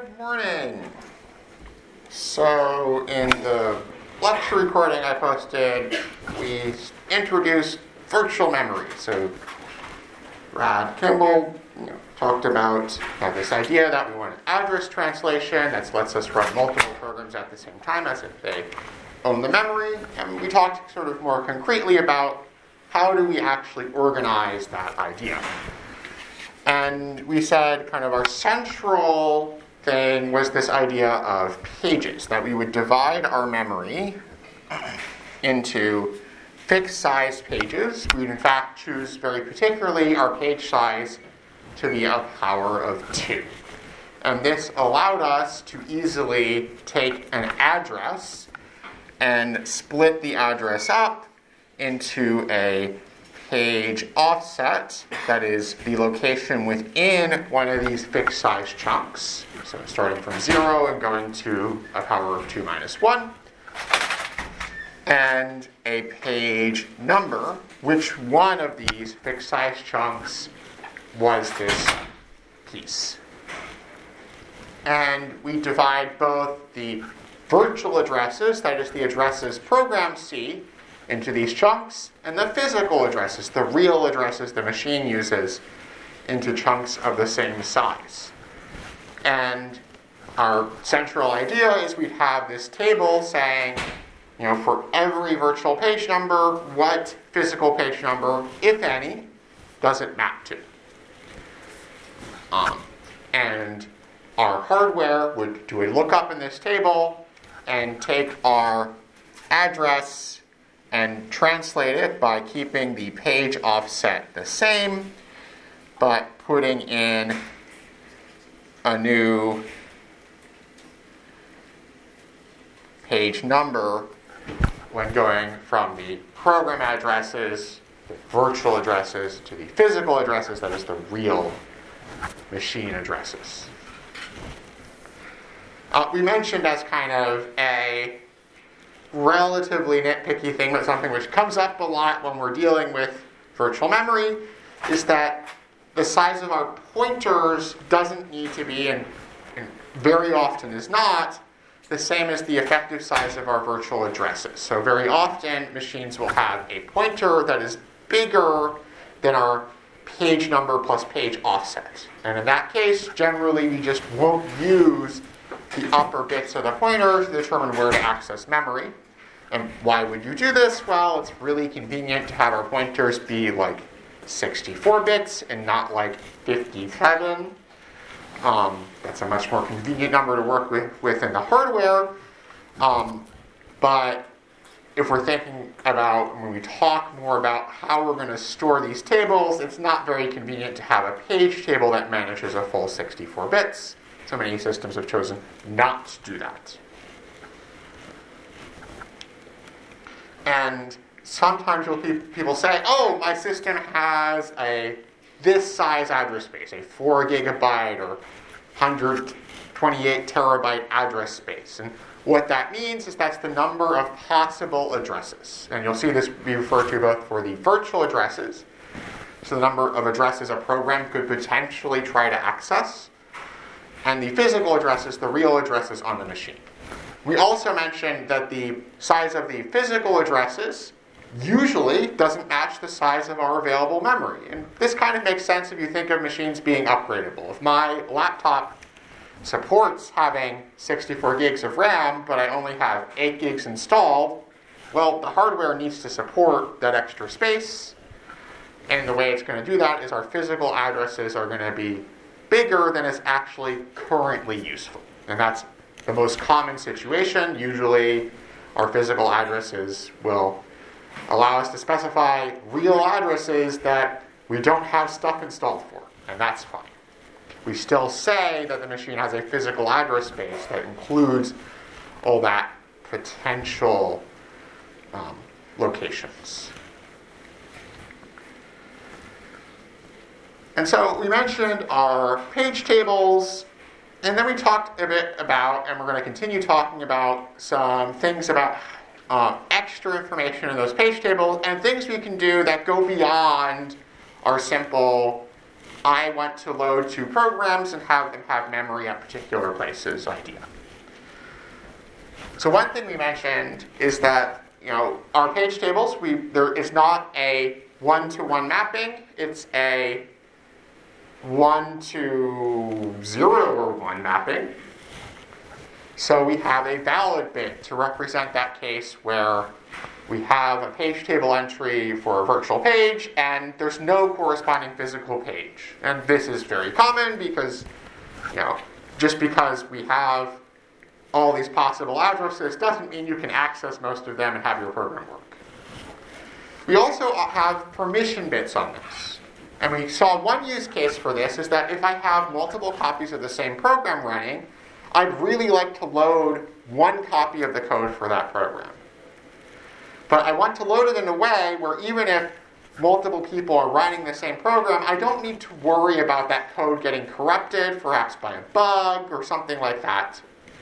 Good morning. So in the lecture recording I posted, we introduced virtual memory. So Brad Kimball talked about this idea that we want an address translation that lets us run multiple programs at the same time as if they own the memory. And we talked sort of more concretely about how do we actually organize that idea. And we said kind of our central thing was this idea of pages, that we would divide our memory into fixed size pages. We would in fact choose very particularly our page size to be a power of 2. And this allowed us to easily take an address and split the address up into a page offset, that is the location within one of these fixed size chunks. So starting from 0 and going to a power of 2 minus 1. And a page number, which one of these fixed size chunks was this piece. And we divide both the virtual addresses, that is the addresses program C, into these chunks, and the physical addresses, the real addresses the machine uses, into chunks of the same size. And our central idea is we'd have this table saying, for every virtual page number, what physical page number, if any, does it map to? And our hardware would do a lookup in this table and take our address and translate it by keeping the page offset the same, but putting in a new page number when going from the program addresses, the virtual addresses, to the physical addresses, that is the real machine addresses. We mentioned as kind of a relatively nitpicky thing, but something which comes up a lot when we're dealing with virtual memory, is that the size of our pointers doesn't need to be, and very often is not, the same as the effective size of our virtual addresses. So very often machines will have a pointer that is bigger than our page number plus page offset. And in that case, generally we just won't use the upper bits of the pointer to determine where to access memory. And why would you do this? Well, it's really convenient to have our pointers be like 64 bits and not like 57. That's a much more convenient number to work with in the hardware. But if we're thinking about, when we talk more about how we're going to store these tables, it's not very convenient to have a page table that manages a full 64 bits. So many systems have chosen not to do that. And sometimes people say, oh, my system has this size address space, a 4 gigabyte or 128 terabyte address space. And what that means is that's the number of possible addresses. And you'll see this be referred to both for the virtual addresses, so the number of addresses a program could potentially try to access, and the physical addresses, the real addresses on the machine. We also mentioned that the size of the physical addresses usually doesn't match the size of our available memory. And this kind of makes sense if you think of machines being upgradable. If my laptop supports having 64 gigs of RAM, but I only have 8 gigs installed, well, the hardware needs to support that extra space. And the way it's going to do that is our physical addresses are going to be bigger than is actually currently useful. And that's the most common situation. Usually our physical addresses will allow us to specify real addresses that we don't have stuff installed for, and that's fine. We still say that the machine has a physical address space that includes all that potential locations. And so we mentioned our page tables, and then we talked a bit about, and we're going to continue talking about, some things about extra information in those page tables and things we can do that go beyond our simple I want to load 2 programs and have them have memory at particular places idea. So one thing we mentioned is that our page tables, there is not a 1-to-1 mapping. It's a 1-to-0 or 1 mapping. So we have a valid bit to represent that case where we have a page table entry for a virtual page and there's no corresponding physical page. And this is very common because, just because we have all these possible addresses doesn't mean you can access most of them and have your program work. We also have permission bits on this. And we saw one use case for this is that if I have multiple copies of the same program running, I'd really like to load 1 copy of the code for that program. But I want to load it in a way where even if multiple people are running the same program, I don't need to worry about that code getting corrupted, perhaps by a bug or something like that.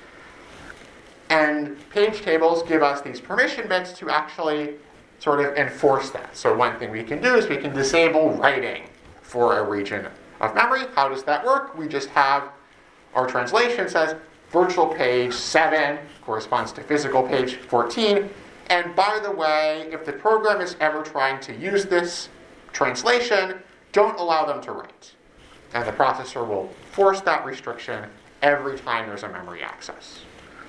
And page tables give us these permission bits to actually sort of enforce that. So one thing we can do is we can disable writing for a region of memory. How does that work? We just have our translation says virtual page 7 corresponds to physical page 14. And by the way, if the program is ever trying to use this translation, don't allow them to write. And the processor will force that restriction every time there's a memory access.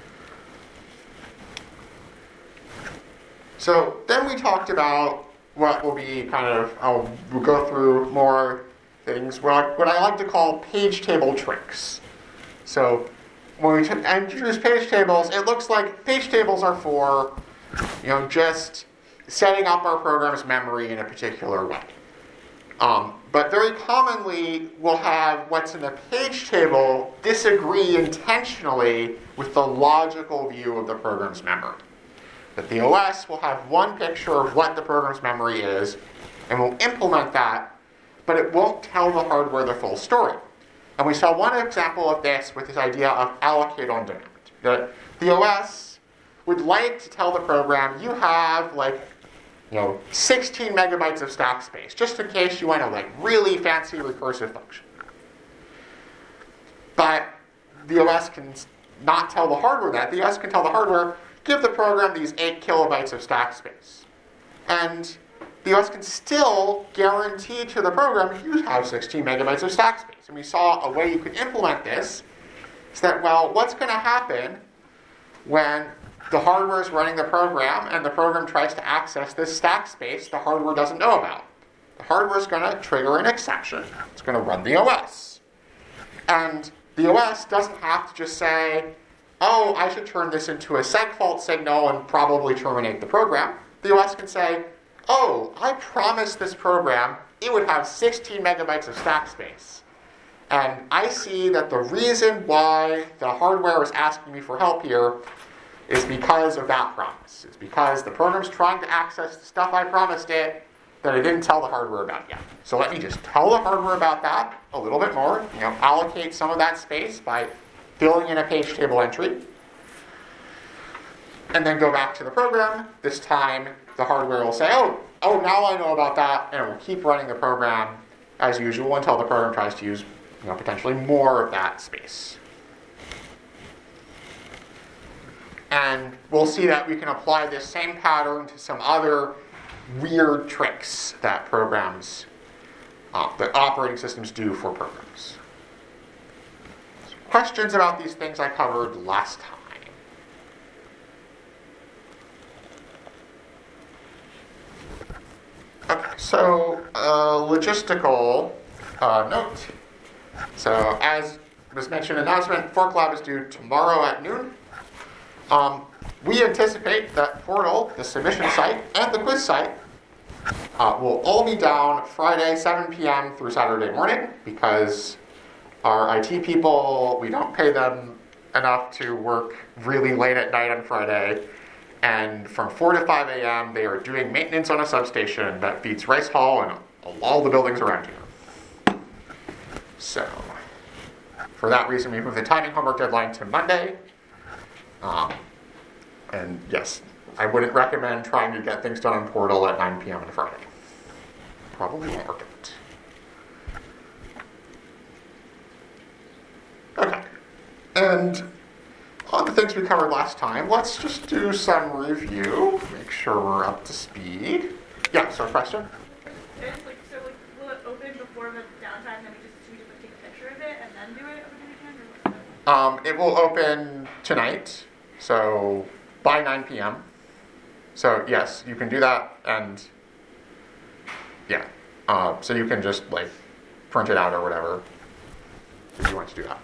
So then we talked about what will be we'll go through more things, what I like to call page table tricks. So when we introduce page tables, it looks like page tables are for just setting up our program's memory in a particular way. But very commonly, we'll have what's in a page table disagree intentionally with the logical view of the program's memory. That the OS will have one picture of what the program's memory is, and will implement that, but it won't tell the hardware the full story. And we saw one example of this with this idea of allocate on demand. The OS would like to tell the program, you have 16 megabytes of stack space, just in case you want a really fancy recursive function. But the OS can not tell the hardware that. The OS can tell the hardware, give the program these 8 kilobytes of stack space. And the OS can still guarantee to the program you have 16 megabytes of stack space. And we saw a way you could implement this is that, what's going to happen when the hardware is running the program and the program tries to access this stack space the hardware doesn't know about? The hardware is going to trigger an exception. It's going to run the OS. And the OS doesn't have to just say, oh, I should turn this into a segfault signal and probably terminate the program. The OS can say, oh, I promised this program it would have 16 megabytes of stack space. And I see that the reason why the hardware is asking me for help here is because of that promise. It's because the program's trying to access the stuff I promised it that I didn't tell the hardware about yet. So let me just tell the hardware about that a little bit more, allocate some of that space by filling in a page table entry, and then go back to the program. This time, the hardware will say, oh, now I know about that, and it will keep running the program as usual until the program tries to use potentially more of that space. And we'll see that we can apply this same pattern to some other weird tricks that programs, that operating systems do for programs. Questions about these things I covered last time? Okay, so logistical note. So as was mentioned in the announcement, Fork Lab is due tomorrow at noon. We anticipate that Portal, the submission site, and the quiz site will all be down Friday, 7 p.m. through Saturday morning because our IT people, we don't pay them enough to work really late at night on Friday. And from 4 to 5 a.m., they are doing maintenance on a substation that feeds Rice Hall and all the buildings around here. So, for that reason, we moved the timing homework deadline to Monday. And yes, I wouldn't recommend trying to get things done on Portal at 9 p.m. on Friday. Probably won't work out. And on the things we covered last time, let's just do some review, make sure we're up to speed. Yeah, so question? Will it open before the downtime, then we just take a picture of it and then do it over the weekend? Or It will open tonight, so by 9 p.m. So yes, you can do that, and yeah. So you can just print it out or whatever if you want to do that.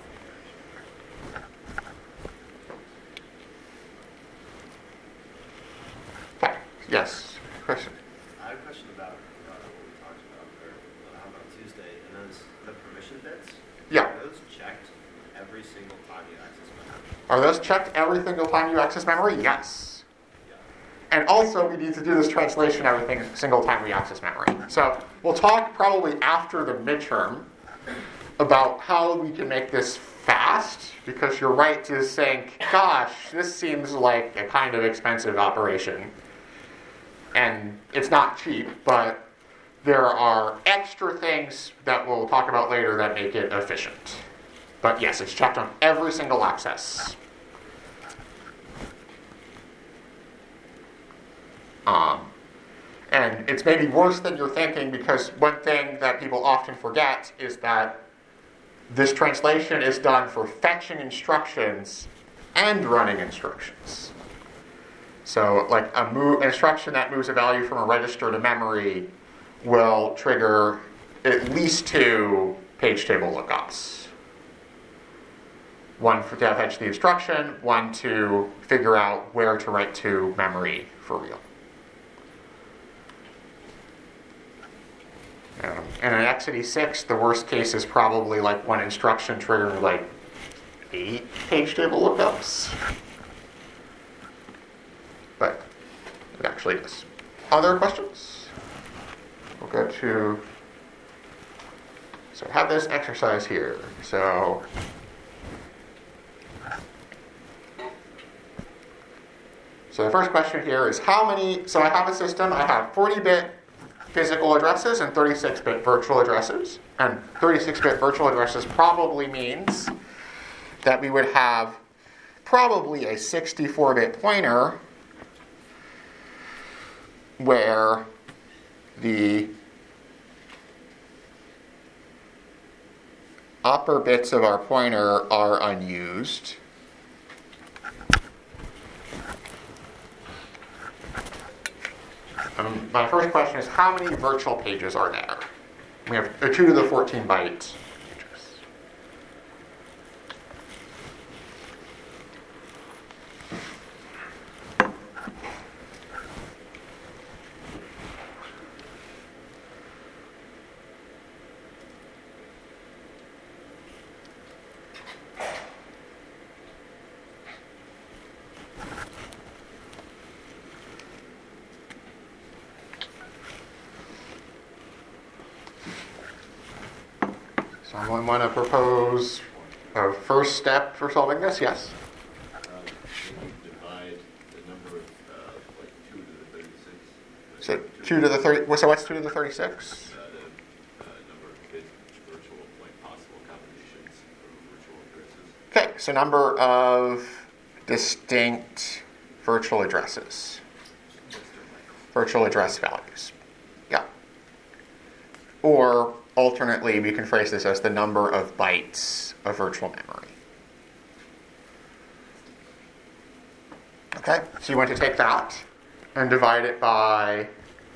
Okay. Yes. Question. I have a question about what we talked about, or how about Tuesday, and those the permission bits. Yeah. Are those checked every single time you access memory? Are those checked every single time you access memory? Yes. Yeah. And also, we need to do this translation every single time we access memory. So we'll talk probably after the midterm about how we can make this fast, because you're right to think, gosh, this seems like a kind of expensive operation. And it's not cheap, but there are extra things that we'll talk about later that make it efficient. But yes, it's checked on every single access. And it's maybe worse than you're thinking, because one thing that people often forget is that this translation is done for fetching instructions and running instructions. So an instruction that moves a value from a register to memory will trigger at least 2 page table lookups. One to fetch the instruction, one to figure out where to write to memory for real. And in x86, the worst case is probably one instruction triggering 8 page table lookups. But it actually is. Other questions? We'll go to, so I have this exercise here. So the first question here is so I have a system, I have 40-bit physical addresses and 36-bit virtual addresses. And 36-bit virtual addresses probably means that we would have probably a 64-bit pointer where the upper bits of our pointer are unused. My first question is, how many virtual pages are there? We have a 2 to the 14 byte address. Someone want to propose a first step for solving this? Yes? Divide the number of 2 to the 36. So 2 to the 30. So what's 2 to the 36? The number of bit virtual possible combinations of virtual addresses. Okay, so number of distinct virtual addresses. Virtual address values. Yeah. Or alternately, we can phrase this as the number of bytes of virtual memory. Okay, so you want to take that and divide it by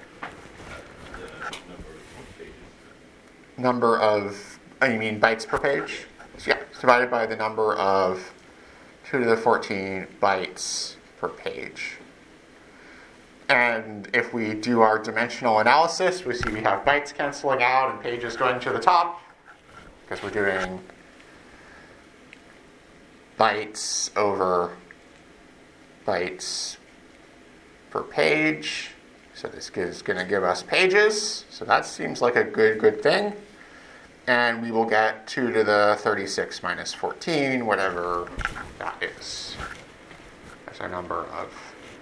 number of, you mean bytes per page? So yeah, it's divided by the number of 2 to the 14 bytes per page. And if we do our dimensional analysis, we see we have bytes canceling out and pages going to the top, because we're doing bytes over bytes per page. So this is going to give us pages. So that seems like a good thing. And we will get 2 to the 36 minus 14, whatever that is. That's our number of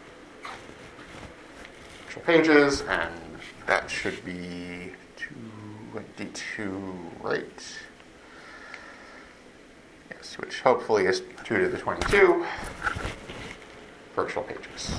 pages, and that should be 222, right? Yeah. pages, which hopefully is 2 to the 22 virtual pages.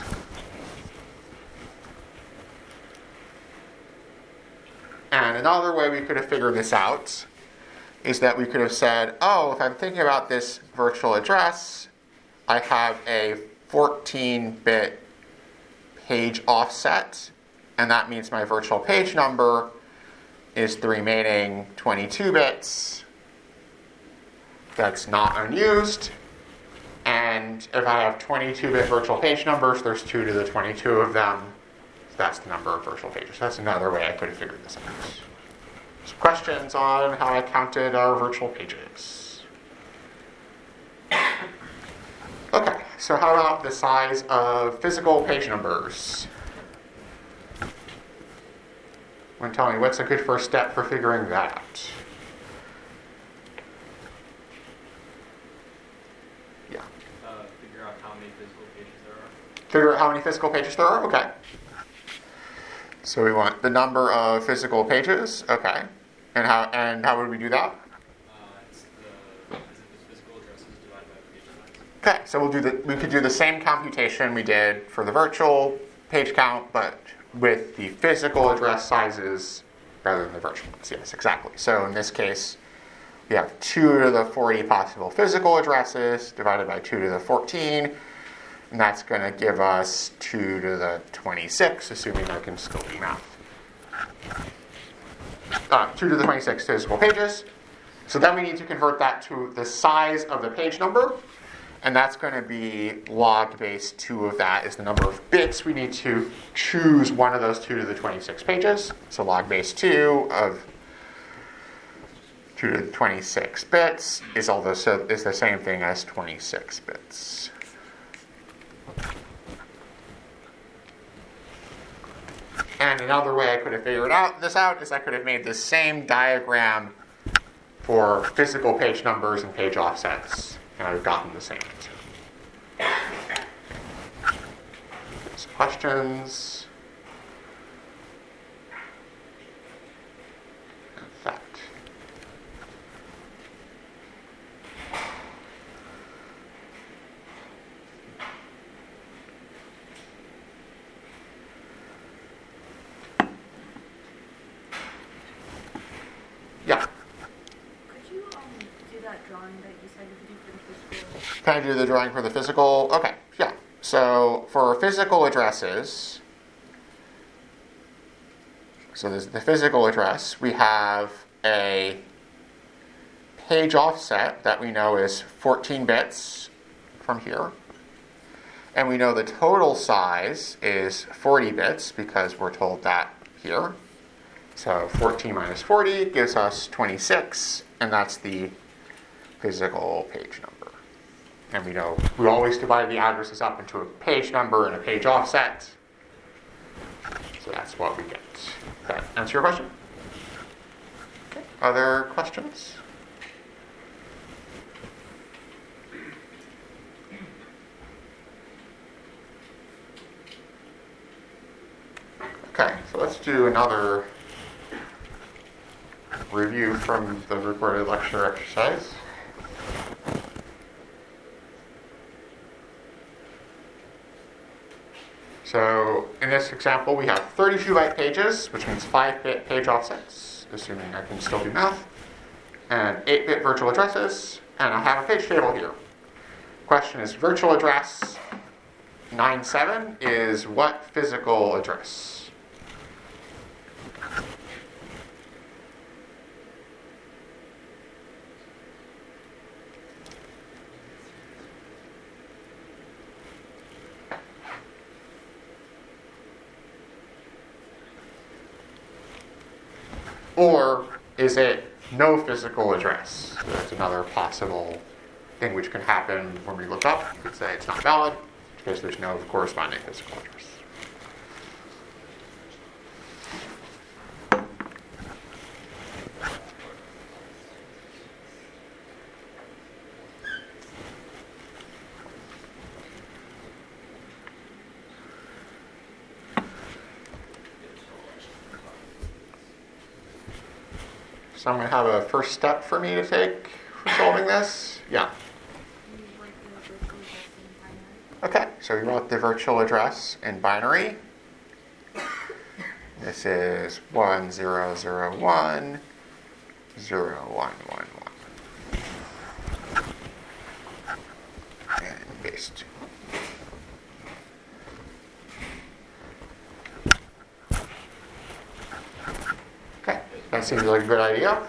And another way we could have figured this out is that we could have said, oh, if I'm thinking about this virtual address, I have a 14-bit page offset, and that means my virtual page number is the remaining 22 bits that's not unused. And if I have 22-bit virtual page numbers, there's 2 to the 22 of them. So that's the number of virtual pages. That's another way I could have figured this out. Some questions on how I counted our virtual pages? Okay, so how about the size of physical page numbers? Want to tell me what's a good first step for figuring that out? Yeah. Figure out how many physical pages there are. Figure out how many physical pages there are? Okay. So we want the number of physical pages. Okay. And how would we do that? It's the physical addresses divided by page size. Okay, so we could do the same computation we did for the virtual page count, but with the physical address sizes rather than the virtual ones. Yes, exactly. So in this case, we have 2 to the 40 possible physical addresses divided by 2 to the 14, and that's going to give us 2 to the 26, assuming I can still do math. 2 to the 26 physical pages. So then we need to convert that to the size of the page number, and that's going to be log base 2 of that is the number of bits we need to choose one of those 2 to the 26 pages. So log base 2 of 2 to the 26 bits is the same thing as 26 bits. And another way I could have figured this out is I could have made the same diagram for physical page numbers and page offsets, and I would have gotten the same answer. Some questions? Effect. Yeah. Could you do that drawing that you said you could do for the physical? Can I do the drawing for the physical? Okay, yeah. So for physical addresses, so there's the physical address, we have a page offset that we know is 14 bits from here. And we know the total size is 40 bits because we're told that here. So 14 minus 40 gives us 26, and that's the physical page number. And we know we always divide the addresses up into a page number and a page offset. So that's what we get. Does that answer your question? Okay. Other questions? Okay, so let's do another review from the recorded lecture exercise. So in this example, we have 32-byte pages, which means 5-bit page offsets, assuming I can still do math, and 8-bit virtual addresses, and I have a page table here. Question is, virtual address 97 is what physical address? Or is it no physical address? So that's another possible thing which can happen when we look up. You could say it's not valid because there's no corresponding physical address. Someone have a first step for me to take for solving this? Yeah. Okay, so we wrote the virtual address in binary. This is 1001 0111. And paste. Okay, that seems like a good idea.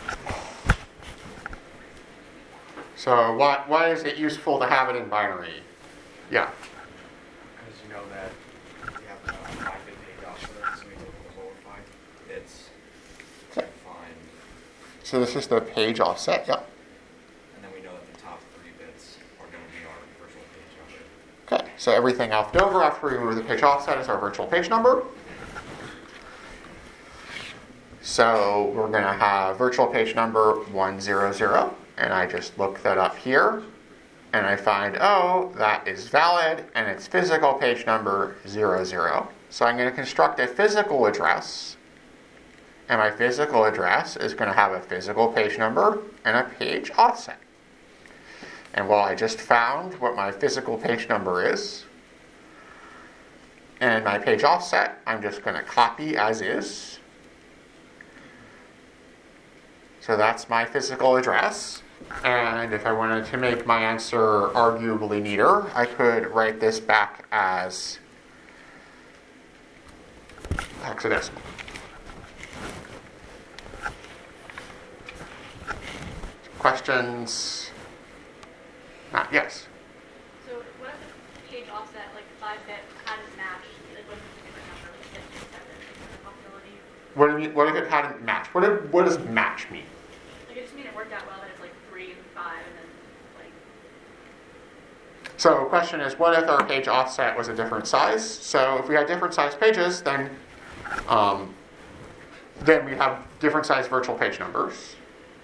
So why is it useful to have it in binary? Yeah. Because you know that you have a 5-bit page offset, so we take the lower 5 bits to find, So this is the page offset, yep. and then we know that the top 3 bits are going to be our virtual page number. Okay, so everything left over after we remove the page offset is our virtual page number. So we're going to have virtual page number 100, and I just look that up here, and I find, oh, that is valid, and it's physical page number 00. So I'm going to construct a physical address, and my physical address is going to have a physical page number and a page offset. And while I just found what my physical page number is, and my page offset, I'm just going to copy as is. So that's my physical address. And if I wanted to make my answer arguably neater, I could write this back as hexadecimal. Questions? Yes. So what if the page offset, like 5-bit, hadn't matched, like what if it's a different number, like 57, is there a possibility? What if it hadn't matched? What does match mean? Like it just mean it worked out well that it's like 3 and 5 and then like... So the question is, what if our page offset was a different size? So if we had different size pages, then we have different size virtual page numbers.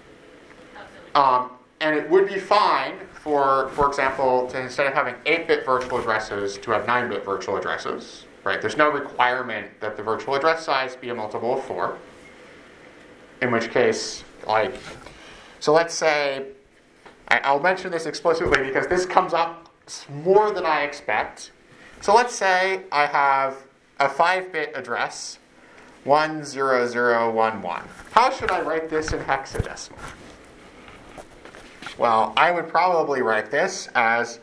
And it would be fine for example, to instead of having 8-bit virtual addresses, to have 9-bit virtual addresses. Right? There's no requirement that the virtual address size be a multiple of 4. In which case, so let's say, I'll mention this explicitly because this comes up more than I expect. So let's say I have a 5-bit address, 10011. How should I write this in hexadecimal? Well, I would probably write this as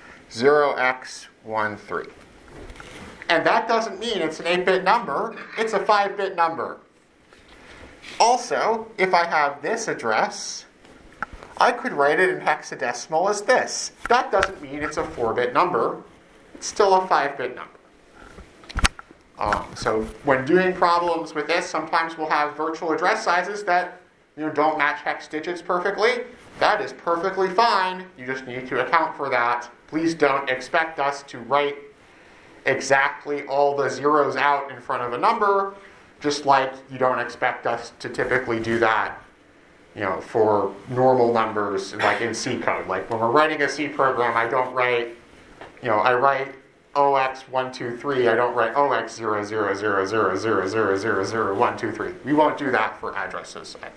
0x13. And that doesn't mean it's an 8-bit number, it's a 5-bit number. Also, if I have this address, I could write it in hexadecimal as this. That doesn't mean it's a 4-bit number, it's still a 5-bit number. So when doing problems with this, sometimes we'll have virtual address sizes that don't match hex digits perfectly. That is perfectly fine. You just need to account for that. Please don't expect us to write exactly all the zeros out in front of a number, just like you don't expect us to typically do that, for normal numbers, like in C code. Like when we're writing a C program, I don't write, I write OX123. I don't write OX000000000123. We won't do that for addresses either.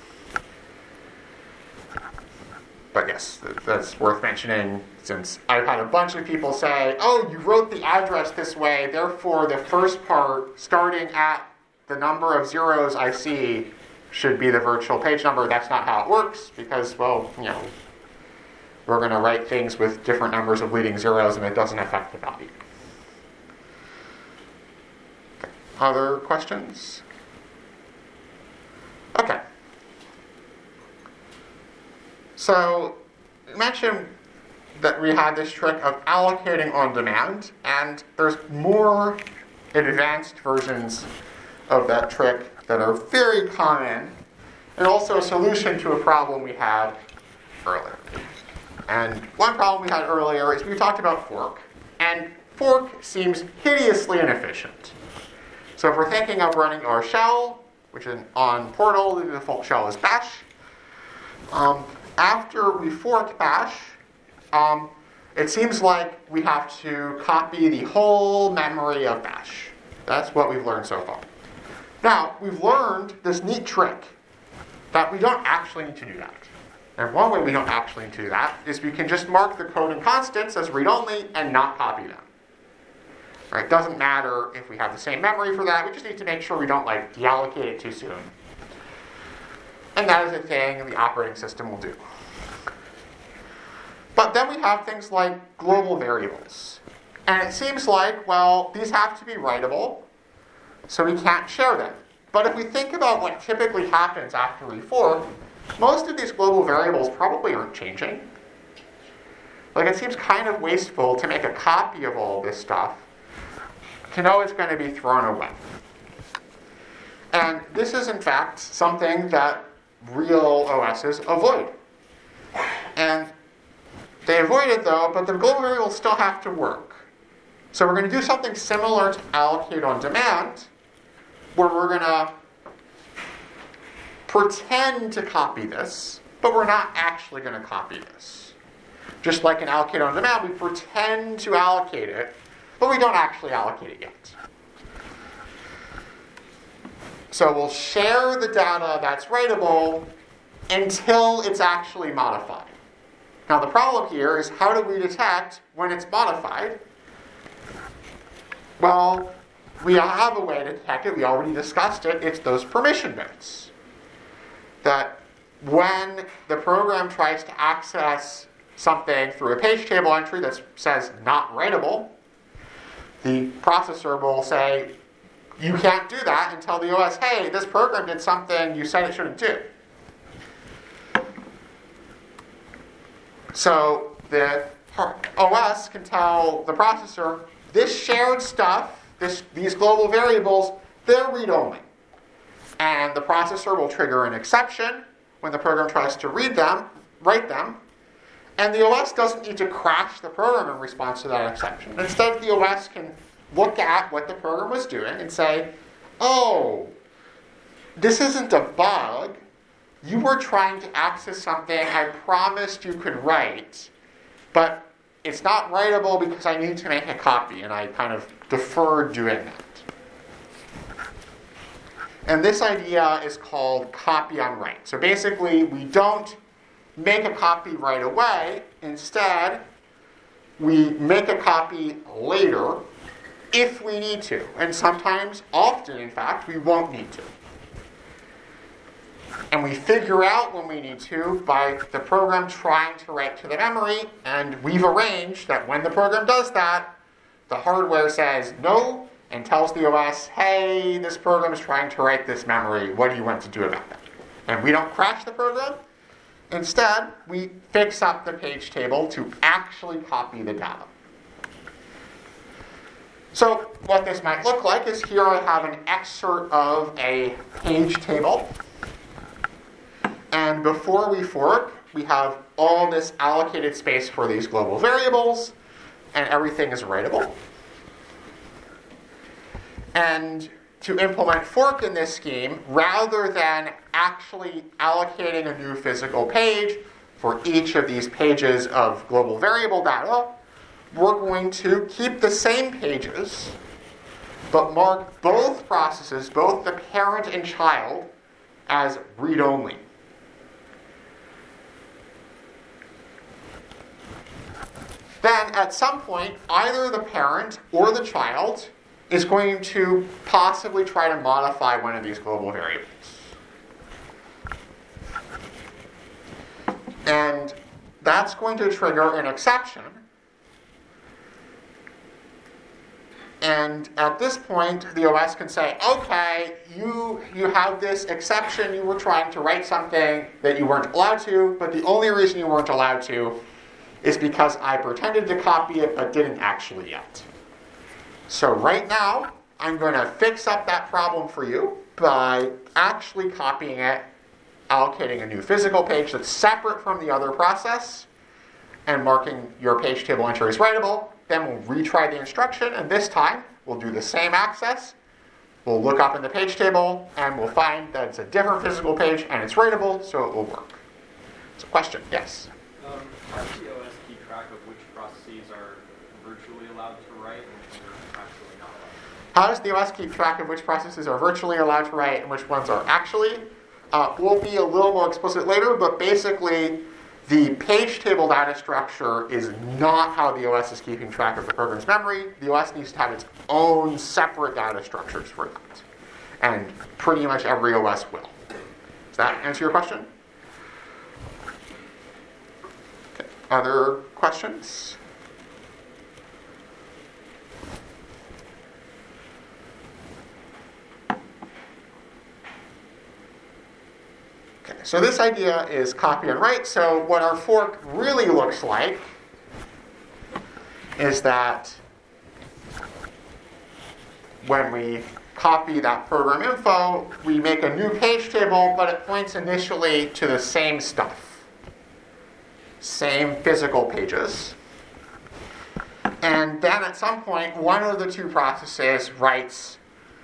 But yes, that's worth mentioning, since I've had a bunch of people say, oh, you wrote the address this way, therefore the first part, starting at the number of zeros I see, should be the virtual page number. That's not how it works, because, we're going to write things with different numbers of leading zeros, and it doesn't affect the value. Okay. Other questions? Okay. So, I mentioned that we had this trick of allocating on demand, and there's more advanced versions of that trick that are very common, and also a solution to a problem we had earlier. And one problem we had earlier is we talked about fork, and fork seems hideously inefficient. So if we're thinking of running our shell, which is on Portal, the default shell is bash. After we fork bash, it seems like we have to copy the whole memory of bash. That's what we've learned so far. Now, we've learned this neat trick that we don't actually need to do that. And one way we don't actually do that is we can just mark the code and constants as read-only and not copy them. Right? It doesn't matter if we have the same memory for that. We just need to make sure we don't deallocate it too soon. And that is a thing the operating system will do. But then we have things like global variables. And it seems like, well, these have to be writable, so we can't share them. But if we think about what typically happens after we fork, most of these global variables probably aren't changing. It seems kind of wasteful to make a copy of all this stuff to know it's going to be thrown away. And this is, in fact, something that real OSs avoid. And they avoid it, though, but the global variables still have to work. So we're going to do something similar to allocate on demand, where we're going to pretend to copy this, but we're not actually going to copy this. Just like in allocate on demand, we pretend to allocate it, but we don't actually allocate it yet. So we'll share the data that's writable until it's actually modified. Now the problem here is, how do we detect when it's modified? Well, we have a way to detect it. We already discussed it. It's those permission bits. That when the program tries to access something through a page table entry that says not writable, the processor will say, you can't do that, and tell the OS, hey, this program did something you said it shouldn't do. So the OS can tell the processor, this shared stuff, these global variables, they're read-only. And the processor will trigger an exception when the program tries to write them, and the OS doesn't need to crash the program in response to that exception. Instead, the OS can look at what the program was doing and say, oh, this isn't a bug. You were trying to access something I promised you could write, but it's not writable because I need to make a copy, and I kind of deferred doing that. And this idea is called copy on write. So basically, we don't make a copy right away. Instead, we make a copy later if we need to. And sometimes, often in fact, we won't need to. And we figure out when we need to by the program trying to write to the memory, and we've arranged that when the program does that, the hardware says no and tells the OS, hey, this program is trying to write this memory. What do you want to do about that? And we don't crash the program. Instead, we fix up the page table to actually copy the data. So what this might look like is, here I have an excerpt of a page table. And before we fork, we have all this allocated space for these global variables, and everything is writable. And to implement fork in this scheme, rather than actually allocating a new physical page for each of these pages of global variable data, we're going to keep the same pages, but mark both processes, both the parent and child, as read-only. Then, at some point, either the parent or the child is going to possibly try to modify one of these global variables. And that's going to trigger an exception. And at this point, the OS can say, okay, you have this exception. You were trying to write something that you weren't allowed to, but the only reason you weren't allowed to is because I pretended to copy it, but didn't actually yet. So right now, I'm going to fix up that problem for you by actually copying it, allocating a new physical page that's separate from the other process, and marking your page table entry as writable. Then we'll retry the instruction, and this time we'll do the same access. We'll look up in the page table, and we'll find that it's a different physical page, and it's writable, so it will work. So question, yes? How does the OS keep track of which processes are virtually allowed to write and which are actually not allowed? How does the OS keep track of which processes are virtually allowed to write and which ones are actually? will be a little more explicit later, but basically the page table data structure is not how the OS is keeping track of the program's memory. The OS needs to have its own separate data structures for that. And pretty much every OS will. Does that answer your question? Okay. Other questions? Okay, so this idea is copy and write. So what our fork really looks like is that when we copy that program info, we make a new page table, but it points initially to the same stuff, same physical pages. And then at some point, one of the two processes writes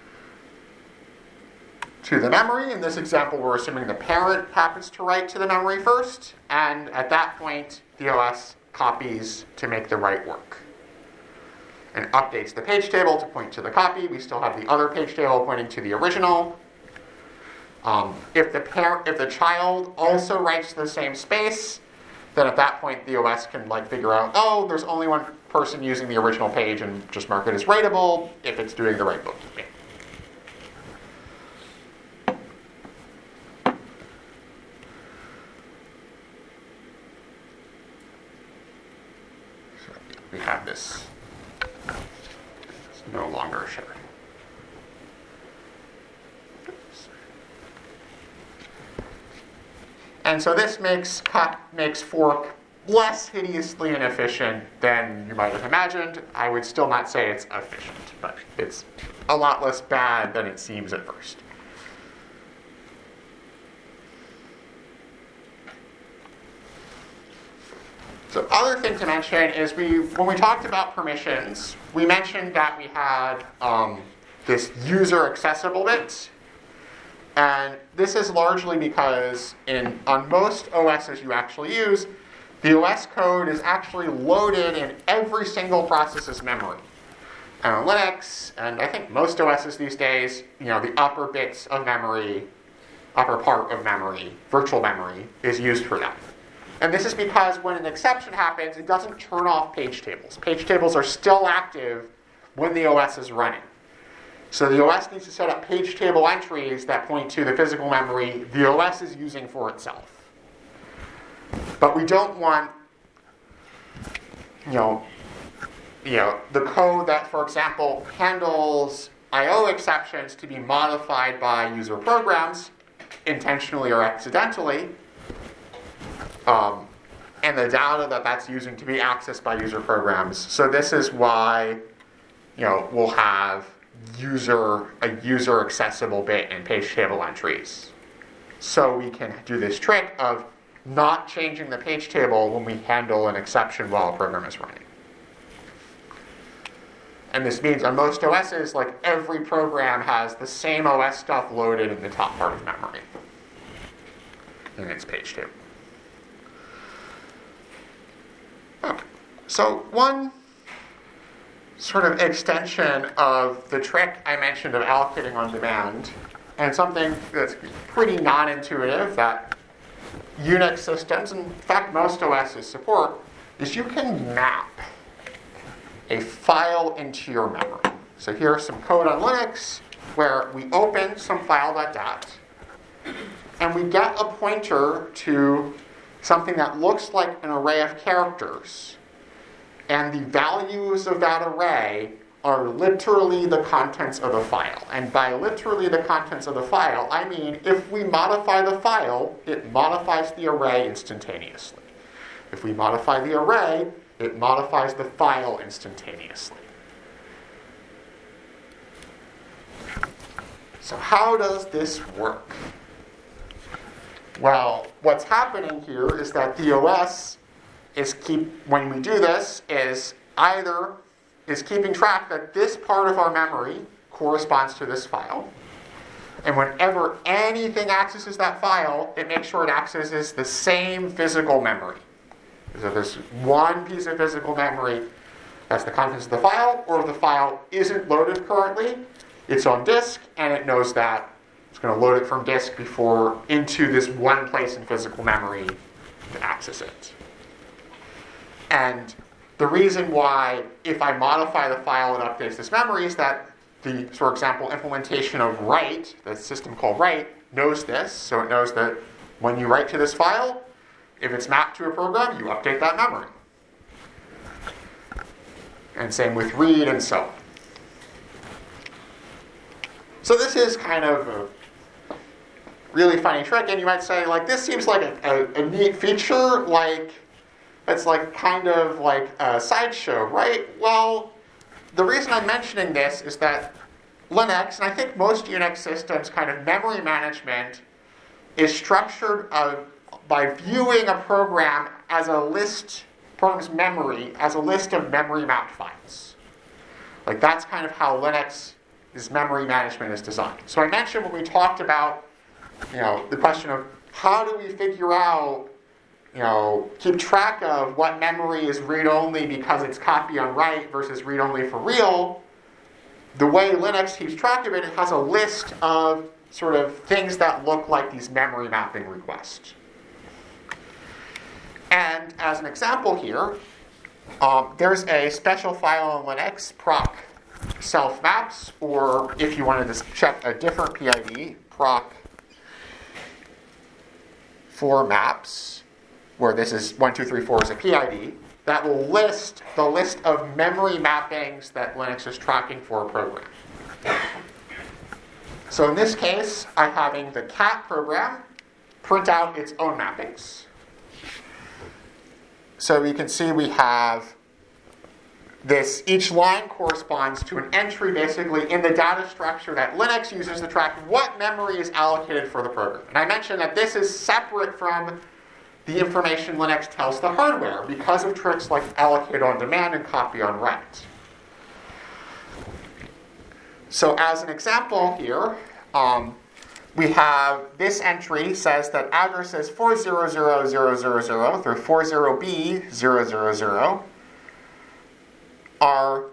to the memory. In this example, we're assuming the parent happens to write to the memory first, and at that point, the OS copies to make the write work and updates the page table to point to the copy. We still have the other page table pointing to the original. If the child also writes to the same space, then at that point the OS can figure out, oh, there's only one person using the original page and just mark it as writable if it's doing the right bookkeeping. So we have this. It's no longer shared. And so this makes fork less hideously inefficient than you might have imagined. I would still not say it's efficient, but it's a lot less bad than it seems at first. So other thing to mention is when we talked about permissions, we mentioned that we had this user accessible bit. And this is largely because on most OSs you actually use, the OS code is actually loaded in every single process's memory. And on Linux, and I think most OSs these days, the upper bits of memory, upper part of memory, virtual memory, is used for that. And this is because when an exception happens, it doesn't turn off page tables. Page tables are still active when the OS is running. So the OS needs to set up page table entries that point to the physical memory the OS is using for itself. But we don't want, the code that, for example, handles I/O exceptions to be modified by user programs, intentionally or accidentally, and the data that's using to be accessed by user programs. So this is why, we'll have a user accessible bit in page table entries. So we can do this trick of not changing the page table when we handle an exception while a program is running. And this means on most OSs, every program has the same OS stuff loaded in the top part of memory in its page table. Okay. So one sort of extension of the trick I mentioned of allocating on demand, and something that's pretty non-intuitive that Unix systems, in fact most OSs support, is you can map a file into your memory. So here's some code on Linux where we open some file.dat and we get a pointer to something that looks like an array of characters. And the values of that array are literally the contents of the file. And by literally the contents of the file, I mean if we modify the file, it modifies the array instantaneously. If we modify the array, it modifies the file instantaneously. So how does this work? Well, what's happening here is that the OS when we do this, is keeping track that this part of our memory corresponds to this file. And whenever anything accesses that file, it makes sure it accesses the same physical memory. So there's one piece of physical memory that's the contents of the file, or if the file isn't loaded currently, it's on disk, and it knows that It's going to load it from disk before into this one place in physical memory to access it. And the reason why, if I modify the file, it updates this memory is that the, for example, implementation of write, the system called write, knows this. So it knows that when you write to this file, if it's mapped to a program, you update that memory. And same with read and so on. So this is kind of a really funny trick, and you might say, like, this seems like a neat feature, like, it's like kind of like a sideshow, right? Well, the reason I'm mentioning this is that Linux, and I think most Unix systems, kind of memory management is structured by viewing a program as a list, program's memory, as a list of memory mapped files. Like, that's kind of how Linux's memory management is designed. So I mentioned when we talked about, the question of how do we figure out, keep track of what memory is read-only because it's copy on write versus read-only for real. The way Linux keeps track of it, it has a list of sort of things that look like these memory mapping requests. And as an example here, there's a special file in Linux, proc self maps, or if you wanted to check a different PID, proc for maps, where this is 1, 2, 3, 4 is a PID, that will list the list of memory mappings that Linux is tracking for a program. So in this case, I'm having the cat program print out its own mappings. So you can see we have this, each line corresponds to an entry basically in the data structure that Linux uses to track what memory is allocated for the program. And I mentioned that this is separate from the information Linux tells the hardware because of tricks like allocate on demand and copy on write. So as an example here, we have this entry says that addresses 400,000 through 40B000 are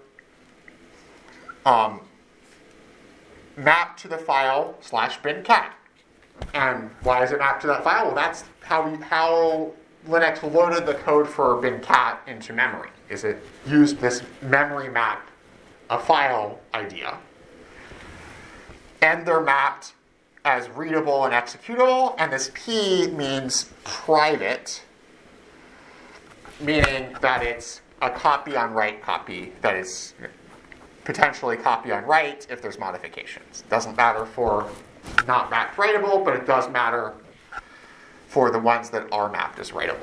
mapped to the file /bincat. And why is it mapped to that file? Well, that's how Linux loaded the code for bincat into memory. Is it used this memory map, a file idea, and they're mapped as readable and executable, and this P means private, meaning that it's a copy on write copy that is potentially copy on write if there's modifications. It doesn't matter for not mapped writable, but it does matter for the ones that are mapped as writable.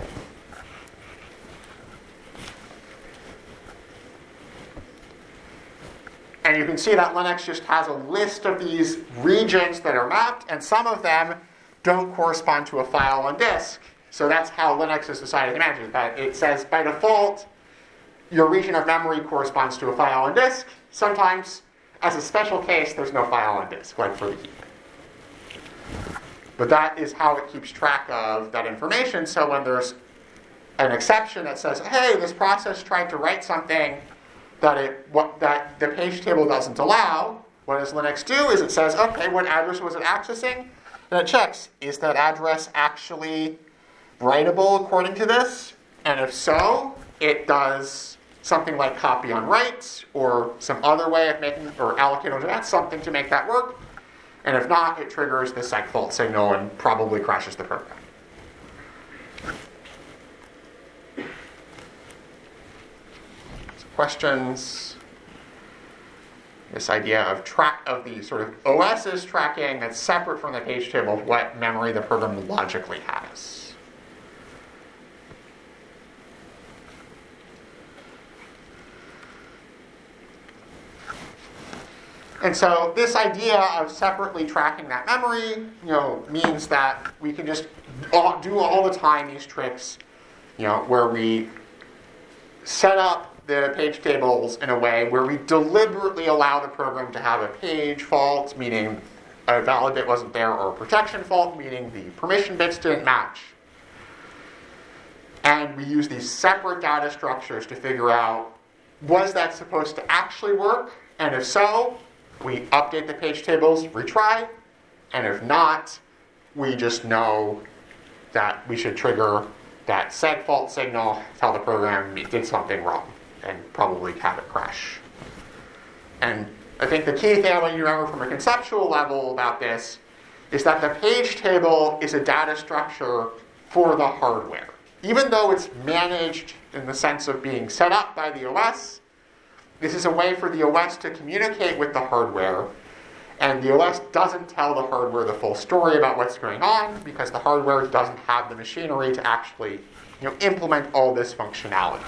And you can see that Linux just has a list of these regions that are mapped, and some of them don't correspond to a file on disk. So that's how Linux has decided to manage it. That it says by default, your region of memory corresponds to a file on disk. Sometimes, as a special case, there's no file on disk, like for the heap. But that is how it keeps track of that information. So when there's an exception that says, hey, this process tried to write something that the page table doesn't allow, what does Linux do is it says, okay, what address was it accessing? And it checks, is that address actually writable according to this? And if so, it does something like copy on write or some other way of making, or allocate on demand, something to make that work. And if not, it triggers the seg fault signal and probably crashes the program. So questions? This idea of the sort of OS's tracking that's separate from the page table of what memory the program logically has. And so this idea of separately tracking that memory, means that we can just do all the time these tricks, where we set up the page tables in a way where we deliberately allow the program to have a page fault, meaning a valid bit wasn't there, or a protection fault, meaning the permission bits didn't match. And we use these separate data structures to figure out, was that supposed to actually work? And if so, we update the page tables, retry, And if not, we just know that we should trigger that segfault signal, tell the program it did something wrong, and probably have it crash. And I think the key thing I want you to remember from a conceptual level about this is that the page table is a data structure for the hardware. Even though it's managed in the sense of being set up by the OS, this is a way for the OS to communicate with the hardware, and the OS doesn't tell the hardware the full story about what's going on because the hardware doesn't have the machinery to actually implement all this functionality.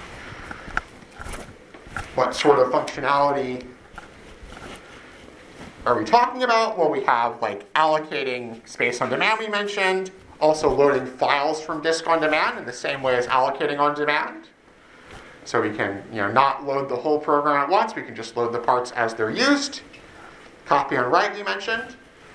What sort of functionality are we talking about? Well, we have like allocating space on demand we mentioned, also loading files from disk on demand in the same way as allocating on demand. So we can not load the whole program at once, we can just load the parts as they're used. Copy and write we mentioned.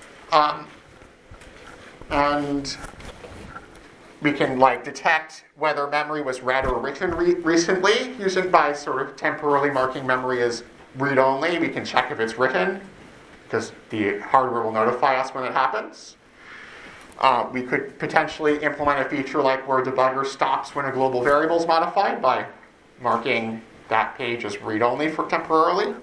And we can detect whether memory was read or written recently using by sort of temporarily marking memory as read-only. We can check if it's written because the hardware will notify us when it happens. We could potentially implement a feature like where debugger stops when a global variable is modified by marking that page as read-only for temporarily.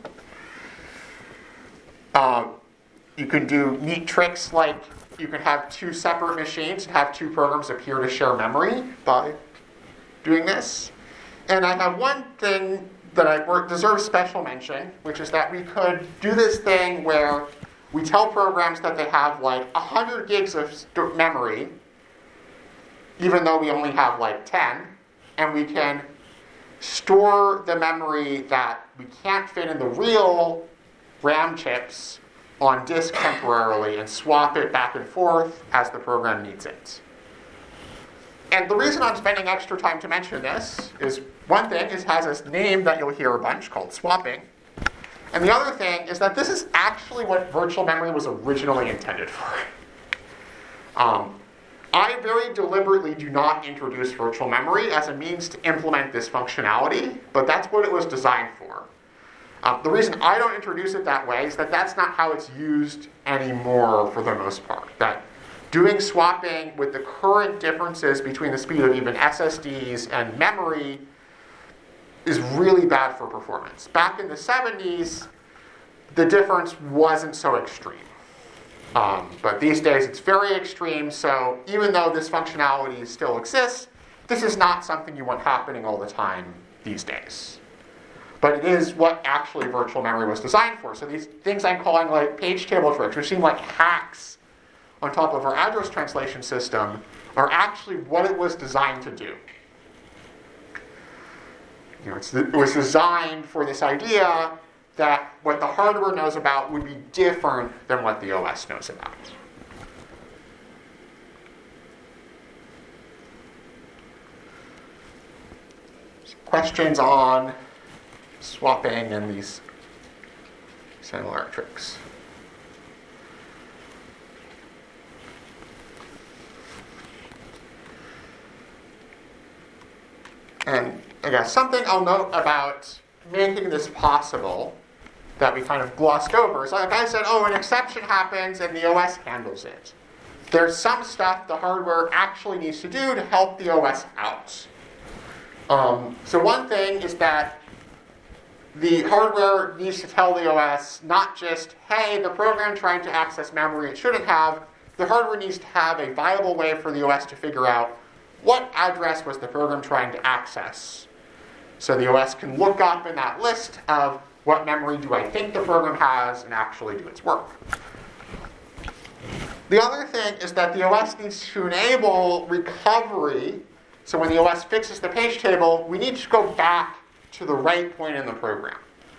You can do neat tricks like you can have two separate machines and have two programs appear to share memory by doing this. And I have one thing that deserves special mention, which is that we could do this thing where we tell programs that they have 100 gigs of memory, even though we only have 10, and we can store the memory that we can't fit in the real RAM chips on disk temporarily and swap it back and forth as the program needs it. And the reason I'm spending extra time to mention this is one thing, it has a name that you'll hear a bunch called swapping. And the other thing is that this is actually what virtual memory was originally intended for. I very deliberately do not introduce virtual memory as a means to implement this functionality, but that's what it was designed for. The reason I don't introduce it that way is that that's not how it's used anymore for the most part. That doing swapping with the current differences between the speed of even SSDs and memory is really bad for performance. Back in the 70s, the difference wasn't so extreme. But these days it's very extreme, so even though this functionality still exists, this is not something you want happening all the time these days. But it is what actually virtual memory was designed for. So these things I'm calling page table tricks, which seem like hacks on top of our address translation system, are actually what it was designed to do. It was designed for this idea that what the hardware knows about would be different than what the OS knows about. Questions on swapping and these similar tricks? And I guess something I'll note about making this possible that we kind of glossed over is like I said, an exception happens and the OS handles it. There's some stuff the hardware actually needs to do to help the OS out. So one thing is that the hardware needs to tell the OS not just, hey, the program trying to access memory it shouldn't have. The hardware needs to have a viable way for the OS to figure out what address was the program trying to access. So the OS can look up in that list of what memory do I think the program has and actually do its work. The other thing is that the OS needs to enable recovery. So when the OS fixes the page table, we need to go back to the right point in the program.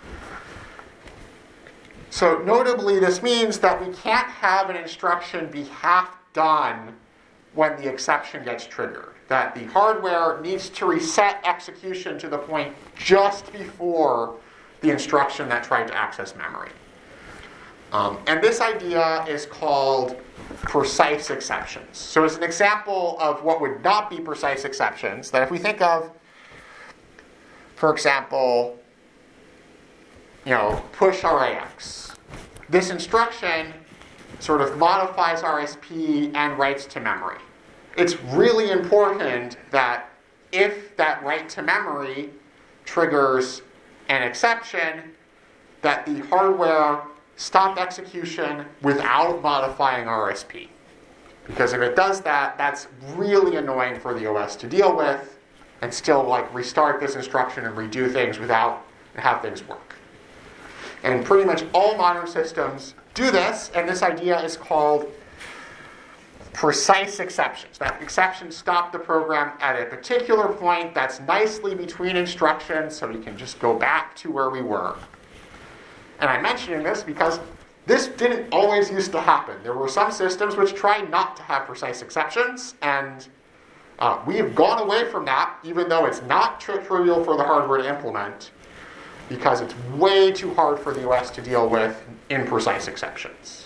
So notably, this means that we can't have an instruction be half done when the exception gets triggered. That the hardware needs to reset execution to the point just before the instruction that tried to access memory. And this idea is called precise exceptions. So as an example of what would not be precise exceptions, that if we think of, for example, push RAX. This instruction sort of modifies RSP and writes to memory. It's really important that if that write to memory triggers an exception, that the hardware stop execution without modifying RSP. Because if it does that, that's really annoying for the OS to deal with and still restart this instruction and redo things and have things work. And pretty much all modern systems do this, and this idea is called precise exceptions. That exceptions stop the program at a particular point that's nicely between instructions, so we can just go back to where we were. And I'm mentioning this because this didn't always used to happen. There were some systems which tried not to have precise exceptions, and we have gone away from that, even though it's not trivial for the hardware to implement, because it's way too hard for the OS to deal with imprecise exceptions.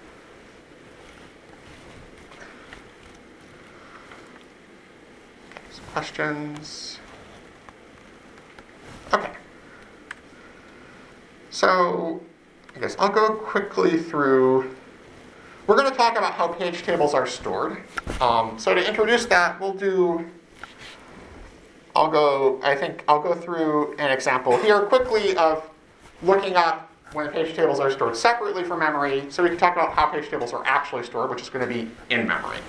Some questions? Okay. So, I guess I'll go quickly through. We're going to talk about how page tables are stored. So to introduce that, I'll go through an example here quickly of looking up when page tables are stored separately from memory, so we can talk about how page tables are actually stored, which is going to be in memory.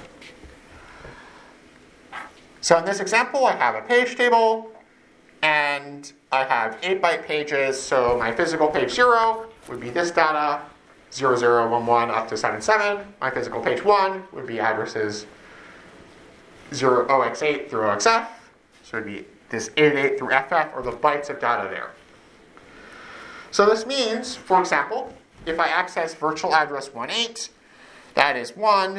So in this example, I have a page table, and I have 8-byte pages, so my physical page 0 would be this data, 0011 up to 77. My physical page 1 would be addresses 0x8 through 0xf, so it would be this 88 through FF, or the bytes of data there. So this means, for example, if I access virtual address 18, that is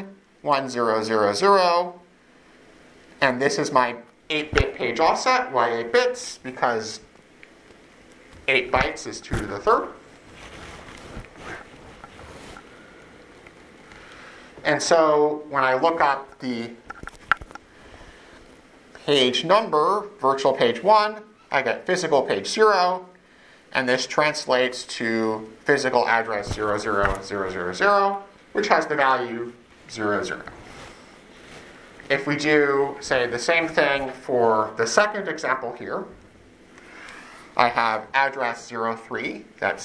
11000, and this is my 8-bit page offset. Why 8 bits? Because 8 bytes is 2 to the third. And so when I look up the page number, virtual page 1, I get physical page 0, and this translates to physical address 00000, which has the value 00. If we do, say, the same thing for the second example here, I have address 03, that's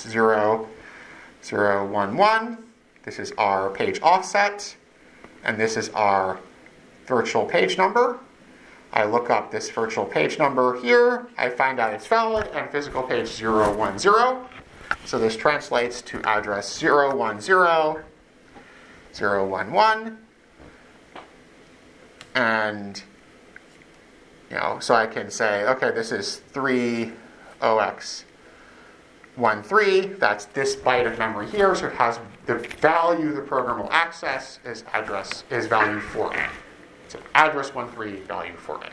0011. This is our page offset, and this is our virtual page number. I look up this virtual page number here, I find out it's valid, and physical page 010. So this translates to address 010, 011, and so I can say, okay, this is 30x13. That's this byte of memory here, so it has the value the program will access is value 4n. So address 13, value 4n.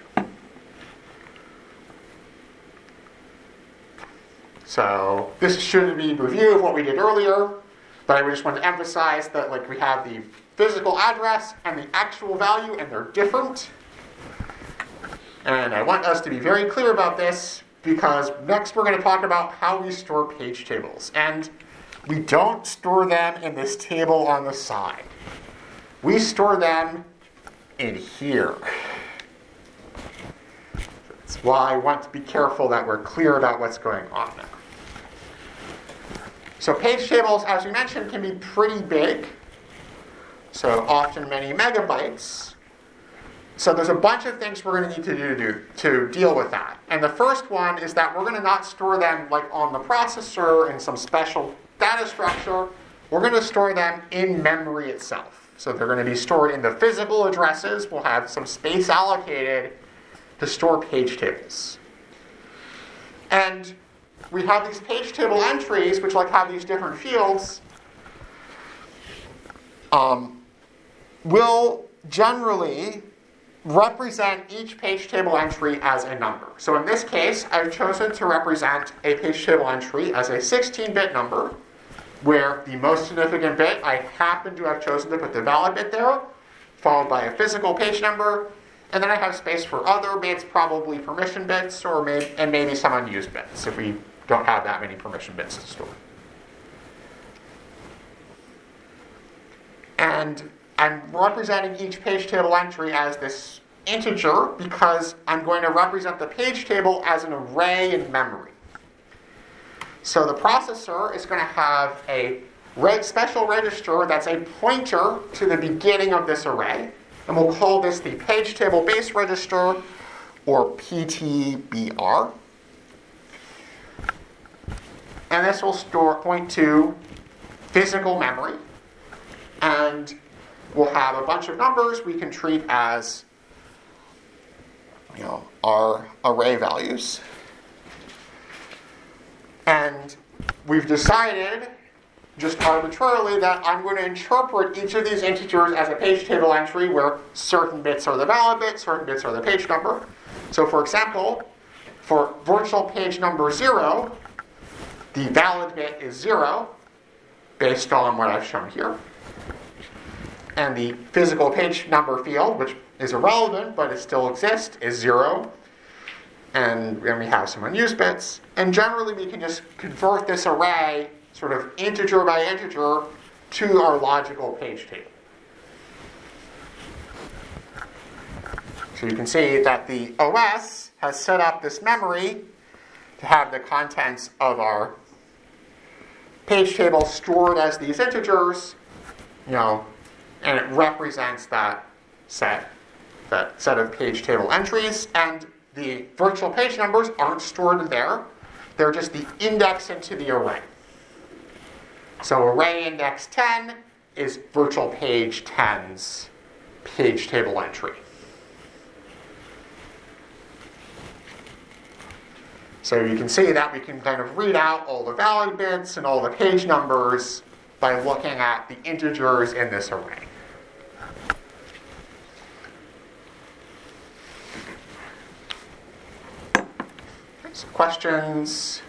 So this should be a review of what we did earlier, but I just want to emphasize that we have the physical address and the actual value, and they're different. And I want us to be very clear about this, because next we're going to talk about how we store page tables. And we don't store them in this table on the side. We store them in here. That's why I want to be careful that we're clear about what's going on now. So page tables, as we mentioned, can be pretty big. So often many megabytes. So there's a bunch of things we're going to need to do to deal with that. And the first one is that we're going to not store them on the processor in some special data structure. We're going to store them in memory itself. So they're going to be stored in the physical addresses. We'll have some space allocated to store page tables. And we have these page table entries, which have these different fields, will generally represent each page table entry as a number. So in this case, I've chosen to represent a page table entry as a 16-bit number, where the most significant bit, I happen to have chosen to put the valid bit there, followed by a physical page number, and then I have space for other bits, probably permission bits, and maybe some unused bits, if we don't have that many permission bits to store. And I'm representing each page table entry as this integer because I'm going to represent the page table as an array in memory. So the processor is going to have a special register that's a pointer to the beginning of this array. And we'll call this the page table base register, or PTBR. And this will point to physical memory. And we'll have a bunch of numbers we can treat as our array values. And we've decided, just arbitrarily, that I'm going to interpret each of these integers as a page table entry where certain bits are the valid bit, certain bits are the page number. So for example, for virtual page number 0, the valid bit is 0, based on what I've shown here. And the physical page number field, which is irrelevant, but it still exists, is 0. And then we have some unused bits. And generally, we can just convert this array, sort of integer by integer, to our logical page table. So you can see that the OS has set up this memory to have the contents of our page table stored as these integers, and it represents that set of page table entries. And the virtual page numbers aren't stored there. They're just the index into the array. So array index 10 is virtual page 10's page table entry. So you can see that we can kind of read out all the valid bits and all the page numbers by looking at the integers in this array. So questions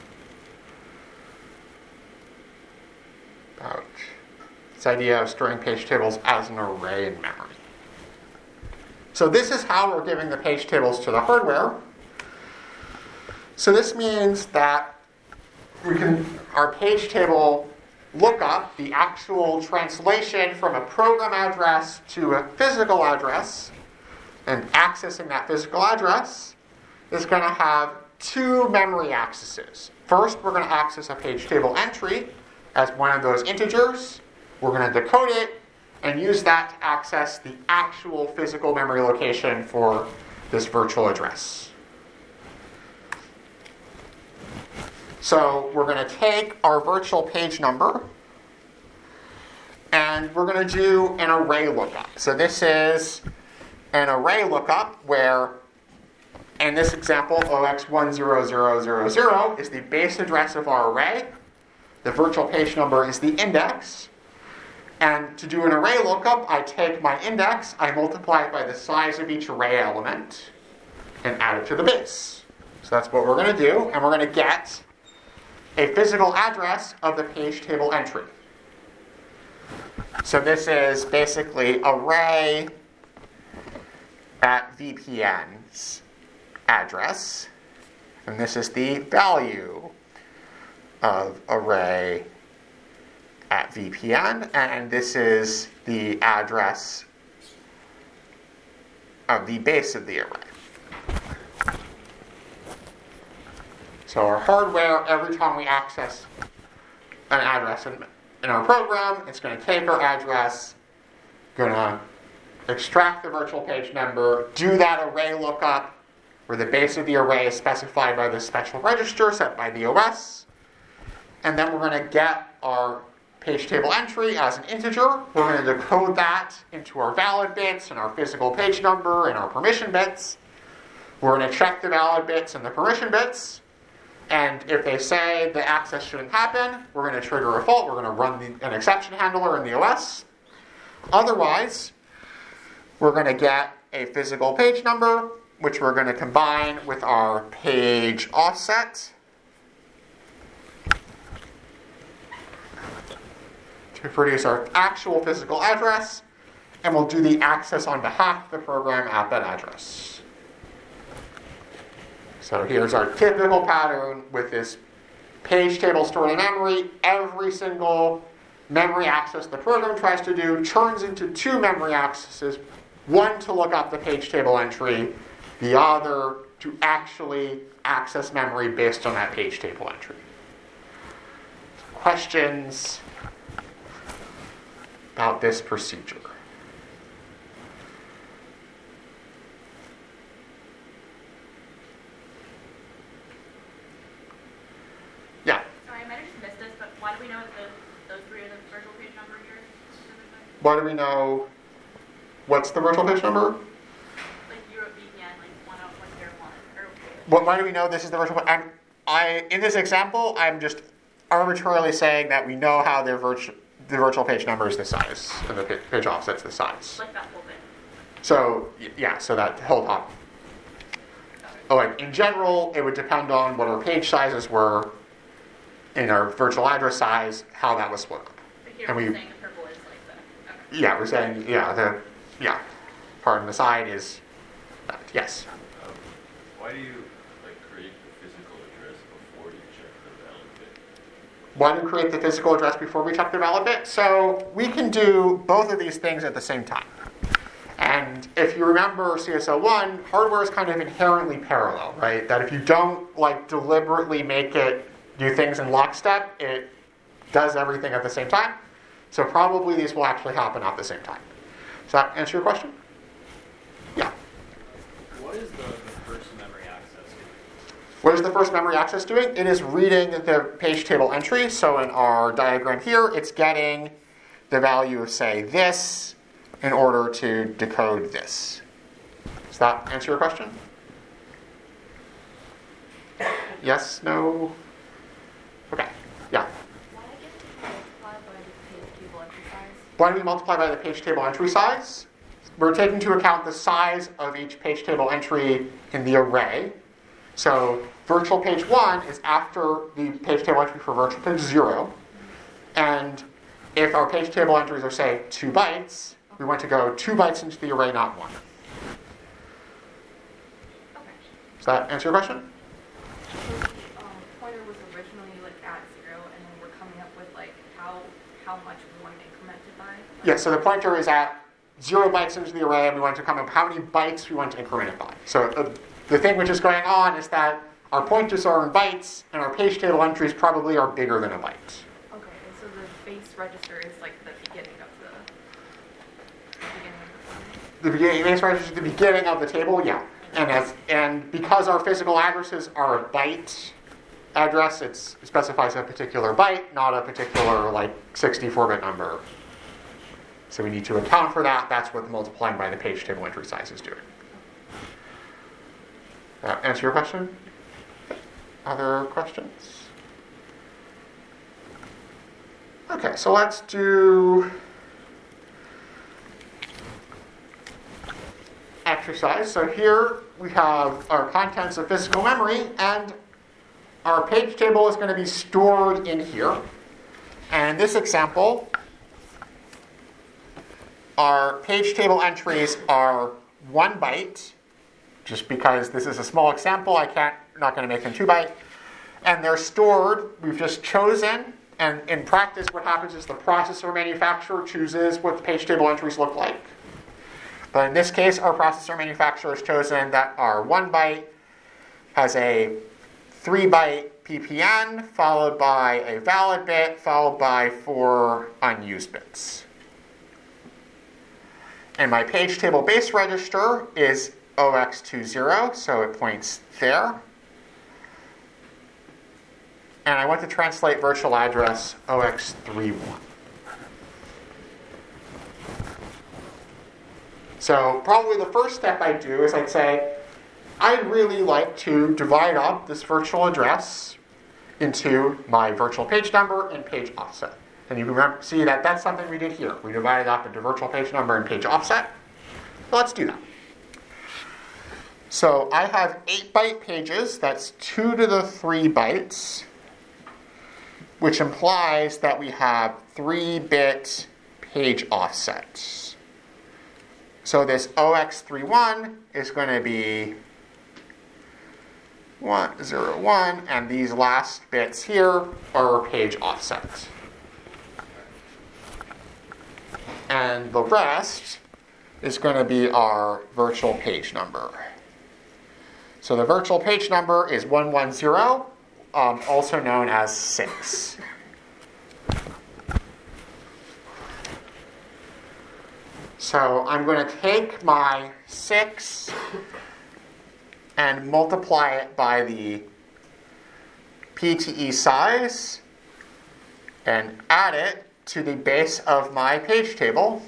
about this idea of storing page tables as an array in memory. So this is how we're giving the page tables to the hardware. So this means that our page table lookup, the actual translation from a program address to a physical address, and accessing that physical address, is going to have two memory accesses. First, we're going to access a page table entry as one of those integers. We're going to decode it and use that to access the actual physical memory location for this virtual address. So we're going to take our virtual page number and we're going to do an array lookup. So this is an array lookup where, in this example, OX10000 is the base address of our array. The virtual page number is the index. And to do an array lookup, I take my index, I multiply it by the size of each array element, and add it to the base. So that's what we're going to do, and we're going to get a physical address of the page table entry. So this is basically array at VPN's address, and this is the value of array at VPN, and this is the address of the base of the array. So our hardware, every time we access an address in our program, it's going to take our address, going to extract the virtual page number, do that array lookup, where the base of the array is specified by this special register set by the OS, and then we're going to get our page table entry as an integer. We're going to decode that into our valid bits and our physical page number and our permission bits. We're going to check the valid bits and the permission bits. And if they say the access shouldn't happen, we're going to trigger a fault. We're going to run an exception handler in the OS. Otherwise, we're going to get a physical page number, which we're going to combine with our page offset to produce our actual physical address, and we'll do the access on behalf of the program at that address. So here's our typical pattern with this page table stored in memory. Every single memory access the program tries to do turns into two memory accesses, one to look up the page table entry, the other to actually access memory based on that page table entry. Questions about this procedure? Yeah. Sorry, I might have just missed this, but why do we know that those three are the virtual page number here? Specifically? Why do we know what's the virtual page number? Like Europe VPN, like 10101. Why do we know this is the virtual? In this example, I'm just arbitrarily saying that we know how the virtual page number is the size, and the page offset's the size. Like that whole thing. So yeah, so that hold on. Oh, like in general, it would depend on what our page sizes were, in our virtual address size, how that was split up. But here And we're we- saying the purple is like that. Okay. Yeah, we're saying part on the side is that. Yes. Why do you create the physical address before you check the valid bit? Why do we create the physical address before we check the valid bit? So we can do both of these things at the same time. And if you remember CSL1, hardware is kind of inherently parallel, right? That if you don't deliberately make it do things in lockstep, it does everything at the same time. So probably these will actually happen at the same time. Does that answer your question? Yeah. What is the first memory access? What is the first memory access doing? It is reading the page table entry. So in our diagram here, it's getting the value of, say, this in order to decode this. Does that answer your question? Yes? No? Okay. Yeah. Why do we multiply by the page table entry size? We're taking into account the size of each page table entry in the array. So virtual page 1 is after the page table entry for virtual page 0. And if our page table entries are, say, 2 bytes, we want to go 2 bytes into the array, not 1. Okay. Does that answer your question? So the pointer was originally at 0, and then we're coming up with how much we want to increment it by? Yeah, so the pointer is at 0 bytes into the array, and we want to come up how many bytes we want to increment it by. So the thing which is going on is that our pointers are in bytes, and our page table entries probably are bigger than a byte. Okay, and so the base register is the beginning of The beginning base register is the beginning of the table, yeah. And because our physical addresses are a byte address, it specifies a particular byte, not a particular 64-bit number. So we need to account for that. That's what multiplying by the page table entry size is doing. Answer your question? Other questions? Okay, so let's do exercise. So here we have our contents of physical memory, and our page table is going to be stored in here. And in this example, our page table entries are 1 byte, just because this is a small example, I'm not going to make them 2 byte. And they're stored, we've just chosen, and in practice what happens is the processor manufacturer chooses what the page table entries look like. But in this case, our processor manufacturer has chosen that our 1 byte has a 3 byte PPN, followed by a valid bit, followed by 4 unused bits. And my page table base register is OX20, so it points there. And I want to translate virtual address OX31. So probably the first step I'd do is I'd say, I'd really like to divide up this virtual address into my virtual page number and page offset. And you can see that that's something we did here. We divided up into virtual page number and page offset. So let's do that. So I have 8-byte pages. That's 2 to the 3 bytes, which implies that we have 3-bit page offsets. So this OX31 is going to be 101, and these last bits here are page offsets. And the rest is going to be our virtual page number. So the virtual page number is 110, also known as 6. So I'm going to take my 6 and multiply it by the PTE size and add it to the base of my page table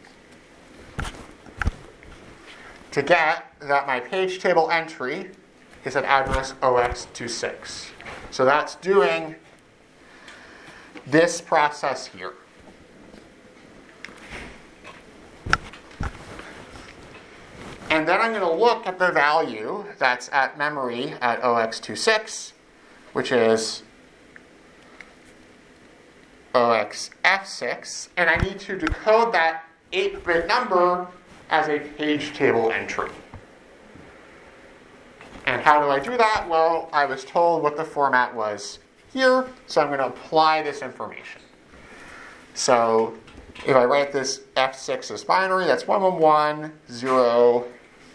to get that my page table entry is at address OX26. So that's doing this process here. And then I'm going to look at the value that's at memory at OX26, which is OXF6, and I need to decode that 8-bit number as a page table entry. And how do I do that? Well, I was told what the format was here, so I'm going to apply this information. So if I write this F6 as binary, that's 111, 0,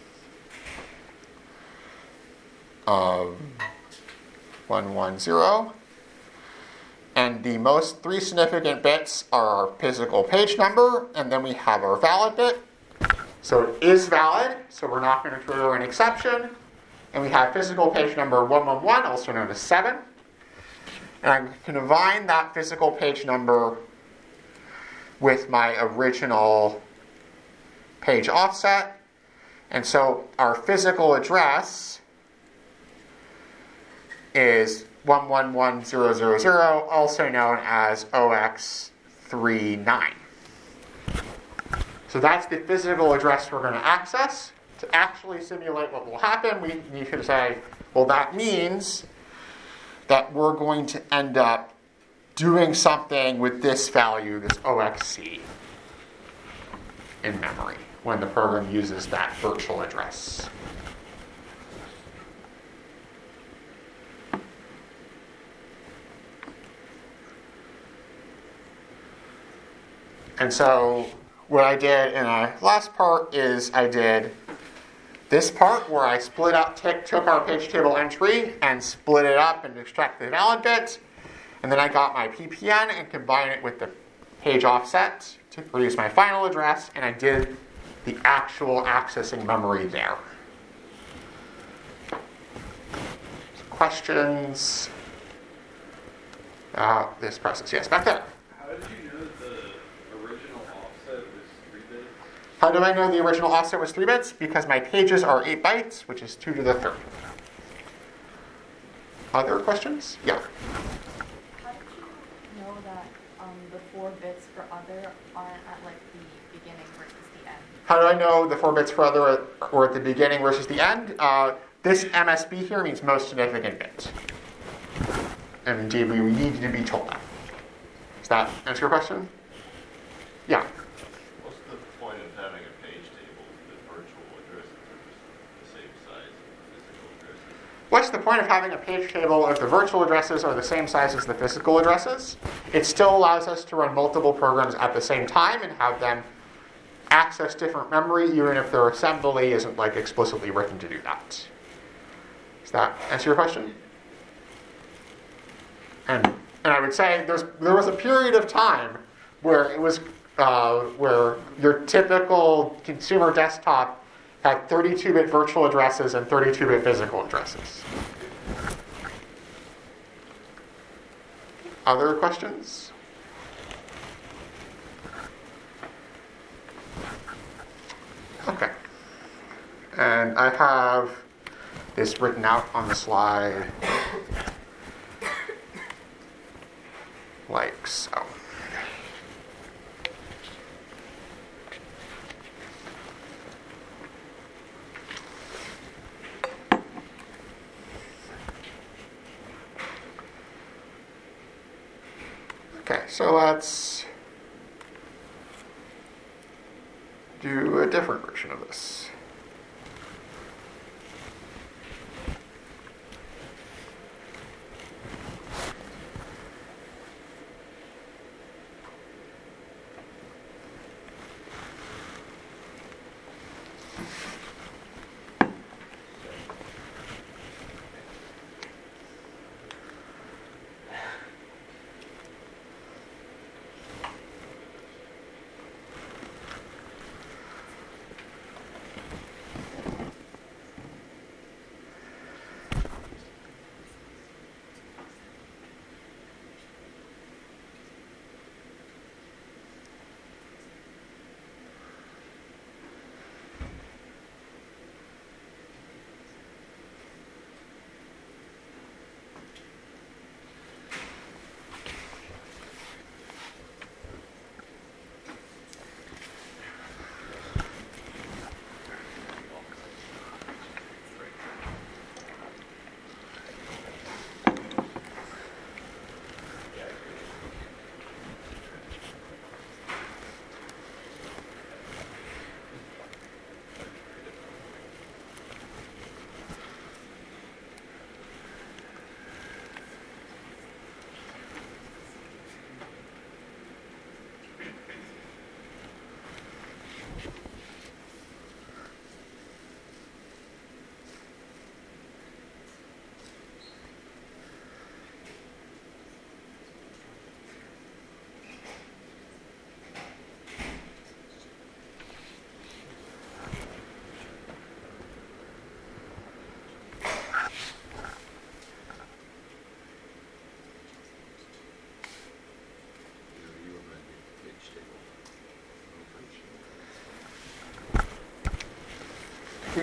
110. And the most 3 significant bits are our physical page number, and then we have our valid bit. So it is valid, so we're not going to trigger an exception. And we have physical page number 111, also known as 7. And I can combine that physical page number with my original page offset. And so our physical address is 111000, also known as OX39. So that's the physical address we're going to access. To actually simulate what will happen, we need to say, well, that means that we're going to end up doing something with this value, this OXC, in memory when the program uses that virtual address. And so what I did in the last part is I did this part where I split up, took our page table entry and split it up and extracted the valid bit. And then I got my PPN and combined it with the page offset to produce my final address. And I did the actual accessing memory there. Questions about this process? Yes, back there. How did you know that the original offset was 3 bits? How do I know the original offset was 3 bits? Because my pages are 8 bytes, which is 2 to the 3rd. Other questions? Yeah. How did you know that the 4 bits for other aren't at like the beginning versus the end? How do I know the 4 bits for other or at the beginning versus the end? This MSB here means most significant bit. And indeed, we need to be told that. Does that answer your question? Yeah. What's the point of having a page table if the virtual addresses are just the same size as the physical addresses? What's the point of having a page table if the virtual addresses are the same size as the physical addresses? It still allows us to run multiple programs at the same time and have them access different memory, even if their assembly isn't like explicitly written to do that. Does that answer your question? And I would say there was a period of time where it was where your typical consumer desktop had 32-bit virtual addresses and 32-bit physical addresses. Other questions? Okay. And I have this written out on the slide like so. Okay, so let's do a different version of this.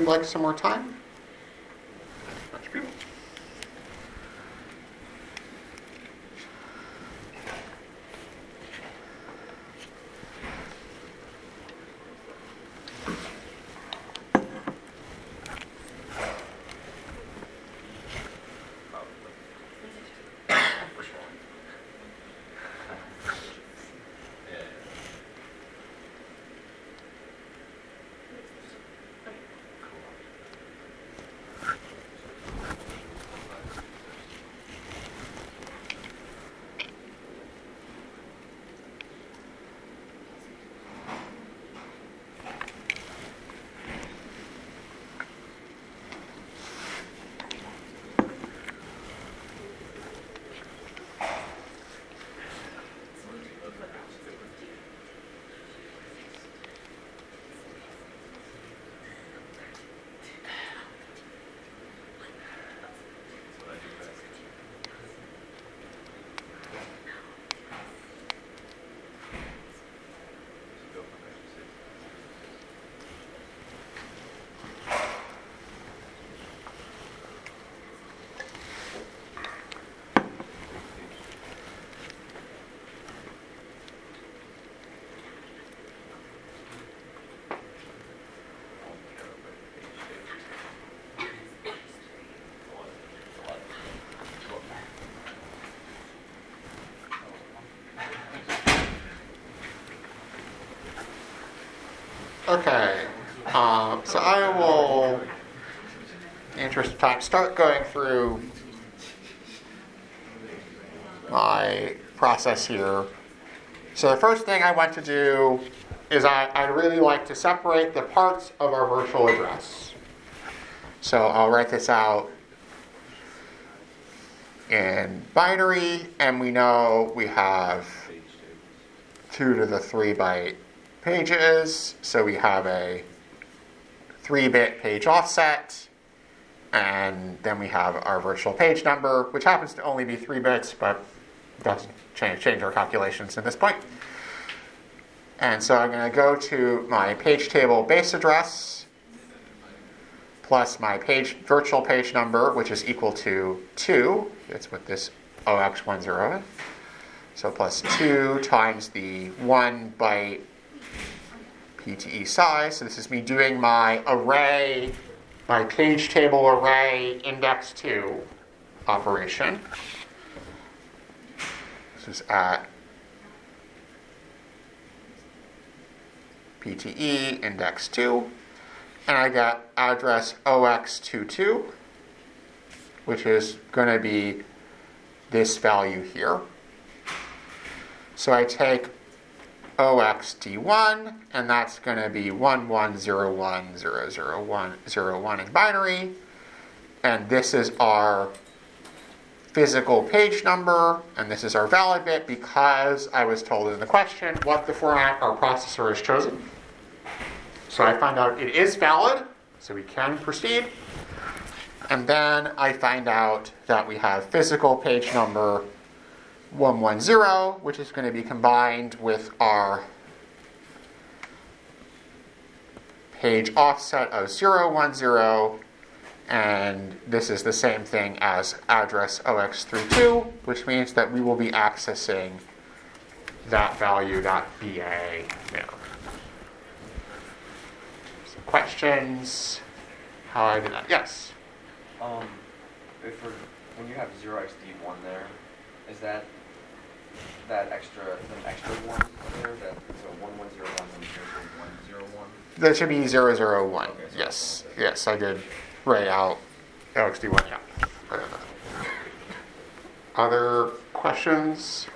we'd like some more time? Okay, so I will, in the interest of time, start going through my process here. So the first thing I want to do is I'd really like to separate the parts of our virtual address. So I'll write this out in binary, and we know we have 2 to the 3 byte pages, so we have a 3-bit page offset, and then we have our virtual page number, which happens to only be 3 bits, but doesn't change our calculations at this point. And so I'm going to go to my page table base address plus my virtual page number, which is equal to 2. That's what this OX10 is. So plus 2 times the 1 byte PTE size. So this is me doing my array, my page table array index 2 operation. This is at PTE index 2. And I got address OX22, which is going to be this value here. So I take OXD1, and that's going to be 1101000101 in binary. And this is our physical page number, and this is our valid bit because I was told in the question what the format our processor has chosen. So I find out it is valid, so we can proceed. And then I find out that we have physical page number 110, which is going to be combined with our page offset of 010, and this is the same thing as address OX32, which means that we will be accessing that value, that BA node. So questions? How I did that? Yes? When you have 0xD1 there, is that extra one there? So 1101 That should be 001. Okay, so Yes, I did ray out LXD1. Yeah. Other questions?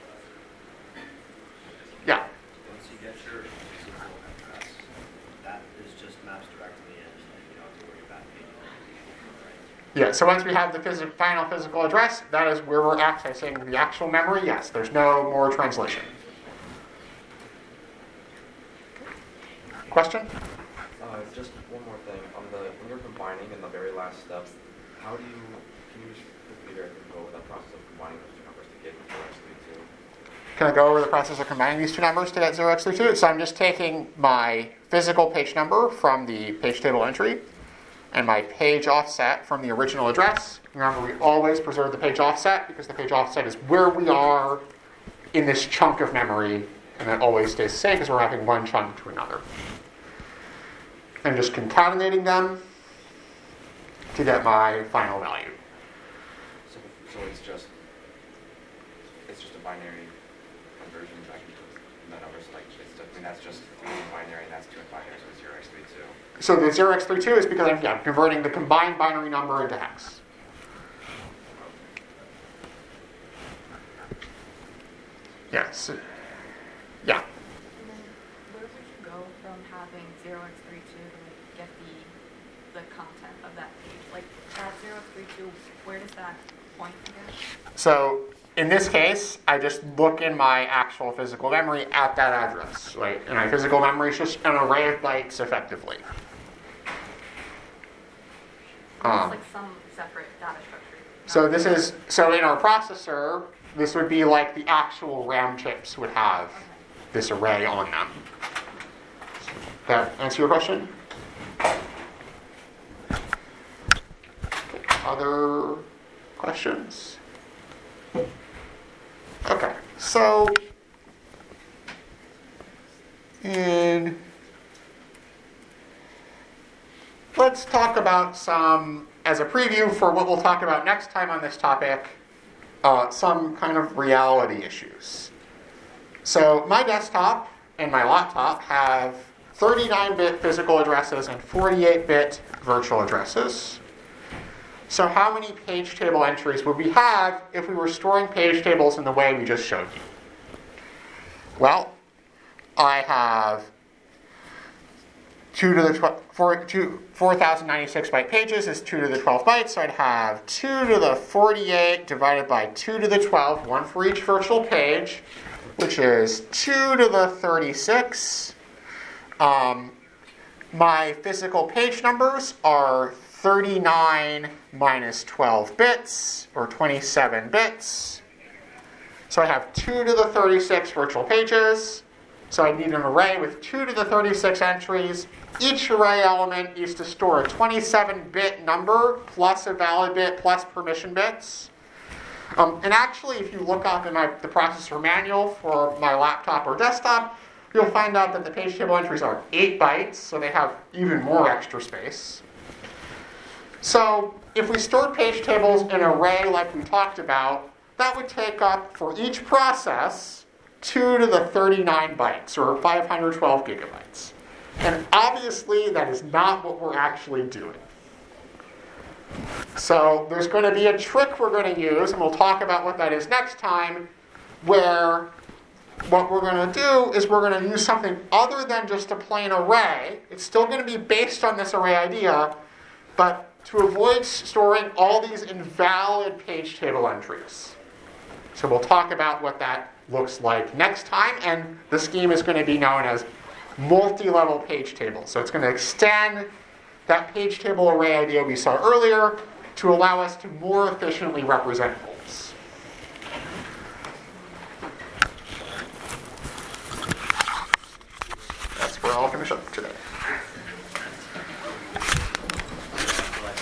Yeah. Once you get your physical address, that is just maps directly in, so you don't have to worry about page numbers, right? Yeah, so once we have the final physical address, that is where we're accessing the actual memory. Yes, there's no more translation. Question? Just one more thing. When you're combining in the very last step, can you just quickly go over that process of combining those two numbers to get 0x32? Can I go over the process of combining these two numbers to get 0x32? So I'm just taking my physical page number from the page table entry, and my page offset from the original address. Remember, we always preserve the page offset because the page offset is where we are in this chunk of memory, and that always stays the same because we're mapping one chunk to another. And just concatenating them to get my final value. So it's just a binary conversion back into the numbers. Like that's just 3 in binary, and that's 2 in binary, so 0x32. So the 0x32 is because I'm converting the combined binary number into hex. Yes. Yeah. And then where would you go from having 0x32 to get the content of that page? Like that 0x32, where does that point again? So in this case, I just look in my actual physical memory at that address. Right? And my physical memory is just an array of bytes, effectively. It's like some separate data structure. So in our processor, this would be like the actual RAM chips would have this array on them. That answer your question? Other questions? Okay, so let's talk about some, as a preview for what we'll talk about next time on this topic, some kind of reality issues. So my desktop and my laptop have 39-bit physical addresses and 48-bit virtual addresses. So how many page table entries would we have if we were storing page tables in the way we just showed you? Well, I have 4,096 byte pages is 2 to the 12 bytes, so I'd have 2 to the 48 divided by 2 to the 12, one for each virtual page, which is 2 to the 36. My physical page numbers are 39 minus 12 bits, or 27 bits. So I have 2 to the 36 virtual pages. So I need an array with 2 to the 36 entries. Each array element needs to store a 27-bit number plus a valid bit plus permission bits. And actually, if you look up in the processor manual for my laptop or desktop, you'll find out that the page table entries are 8 bytes, so they have even more extra space. So if we stored page tables in an array like we talked about, that would take up, for each process, 2 to the 39 bytes, or 512 gigabytes. And obviously, that is not what we're actually doing. So there's going to be a trick we're going to use, and we'll talk about what that is next time, where what we're going to do is we're going to use something other than just a plain array. It's still going to be based on this array idea, but to avoid storing all these invalid page table entries. So we'll talk about what that looks like next time, and the scheme is going to be known as multi-level page table. So it's going to extend that page table array idea we saw earlier to allow us to more efficiently represent holds. That's where I'll finish up today.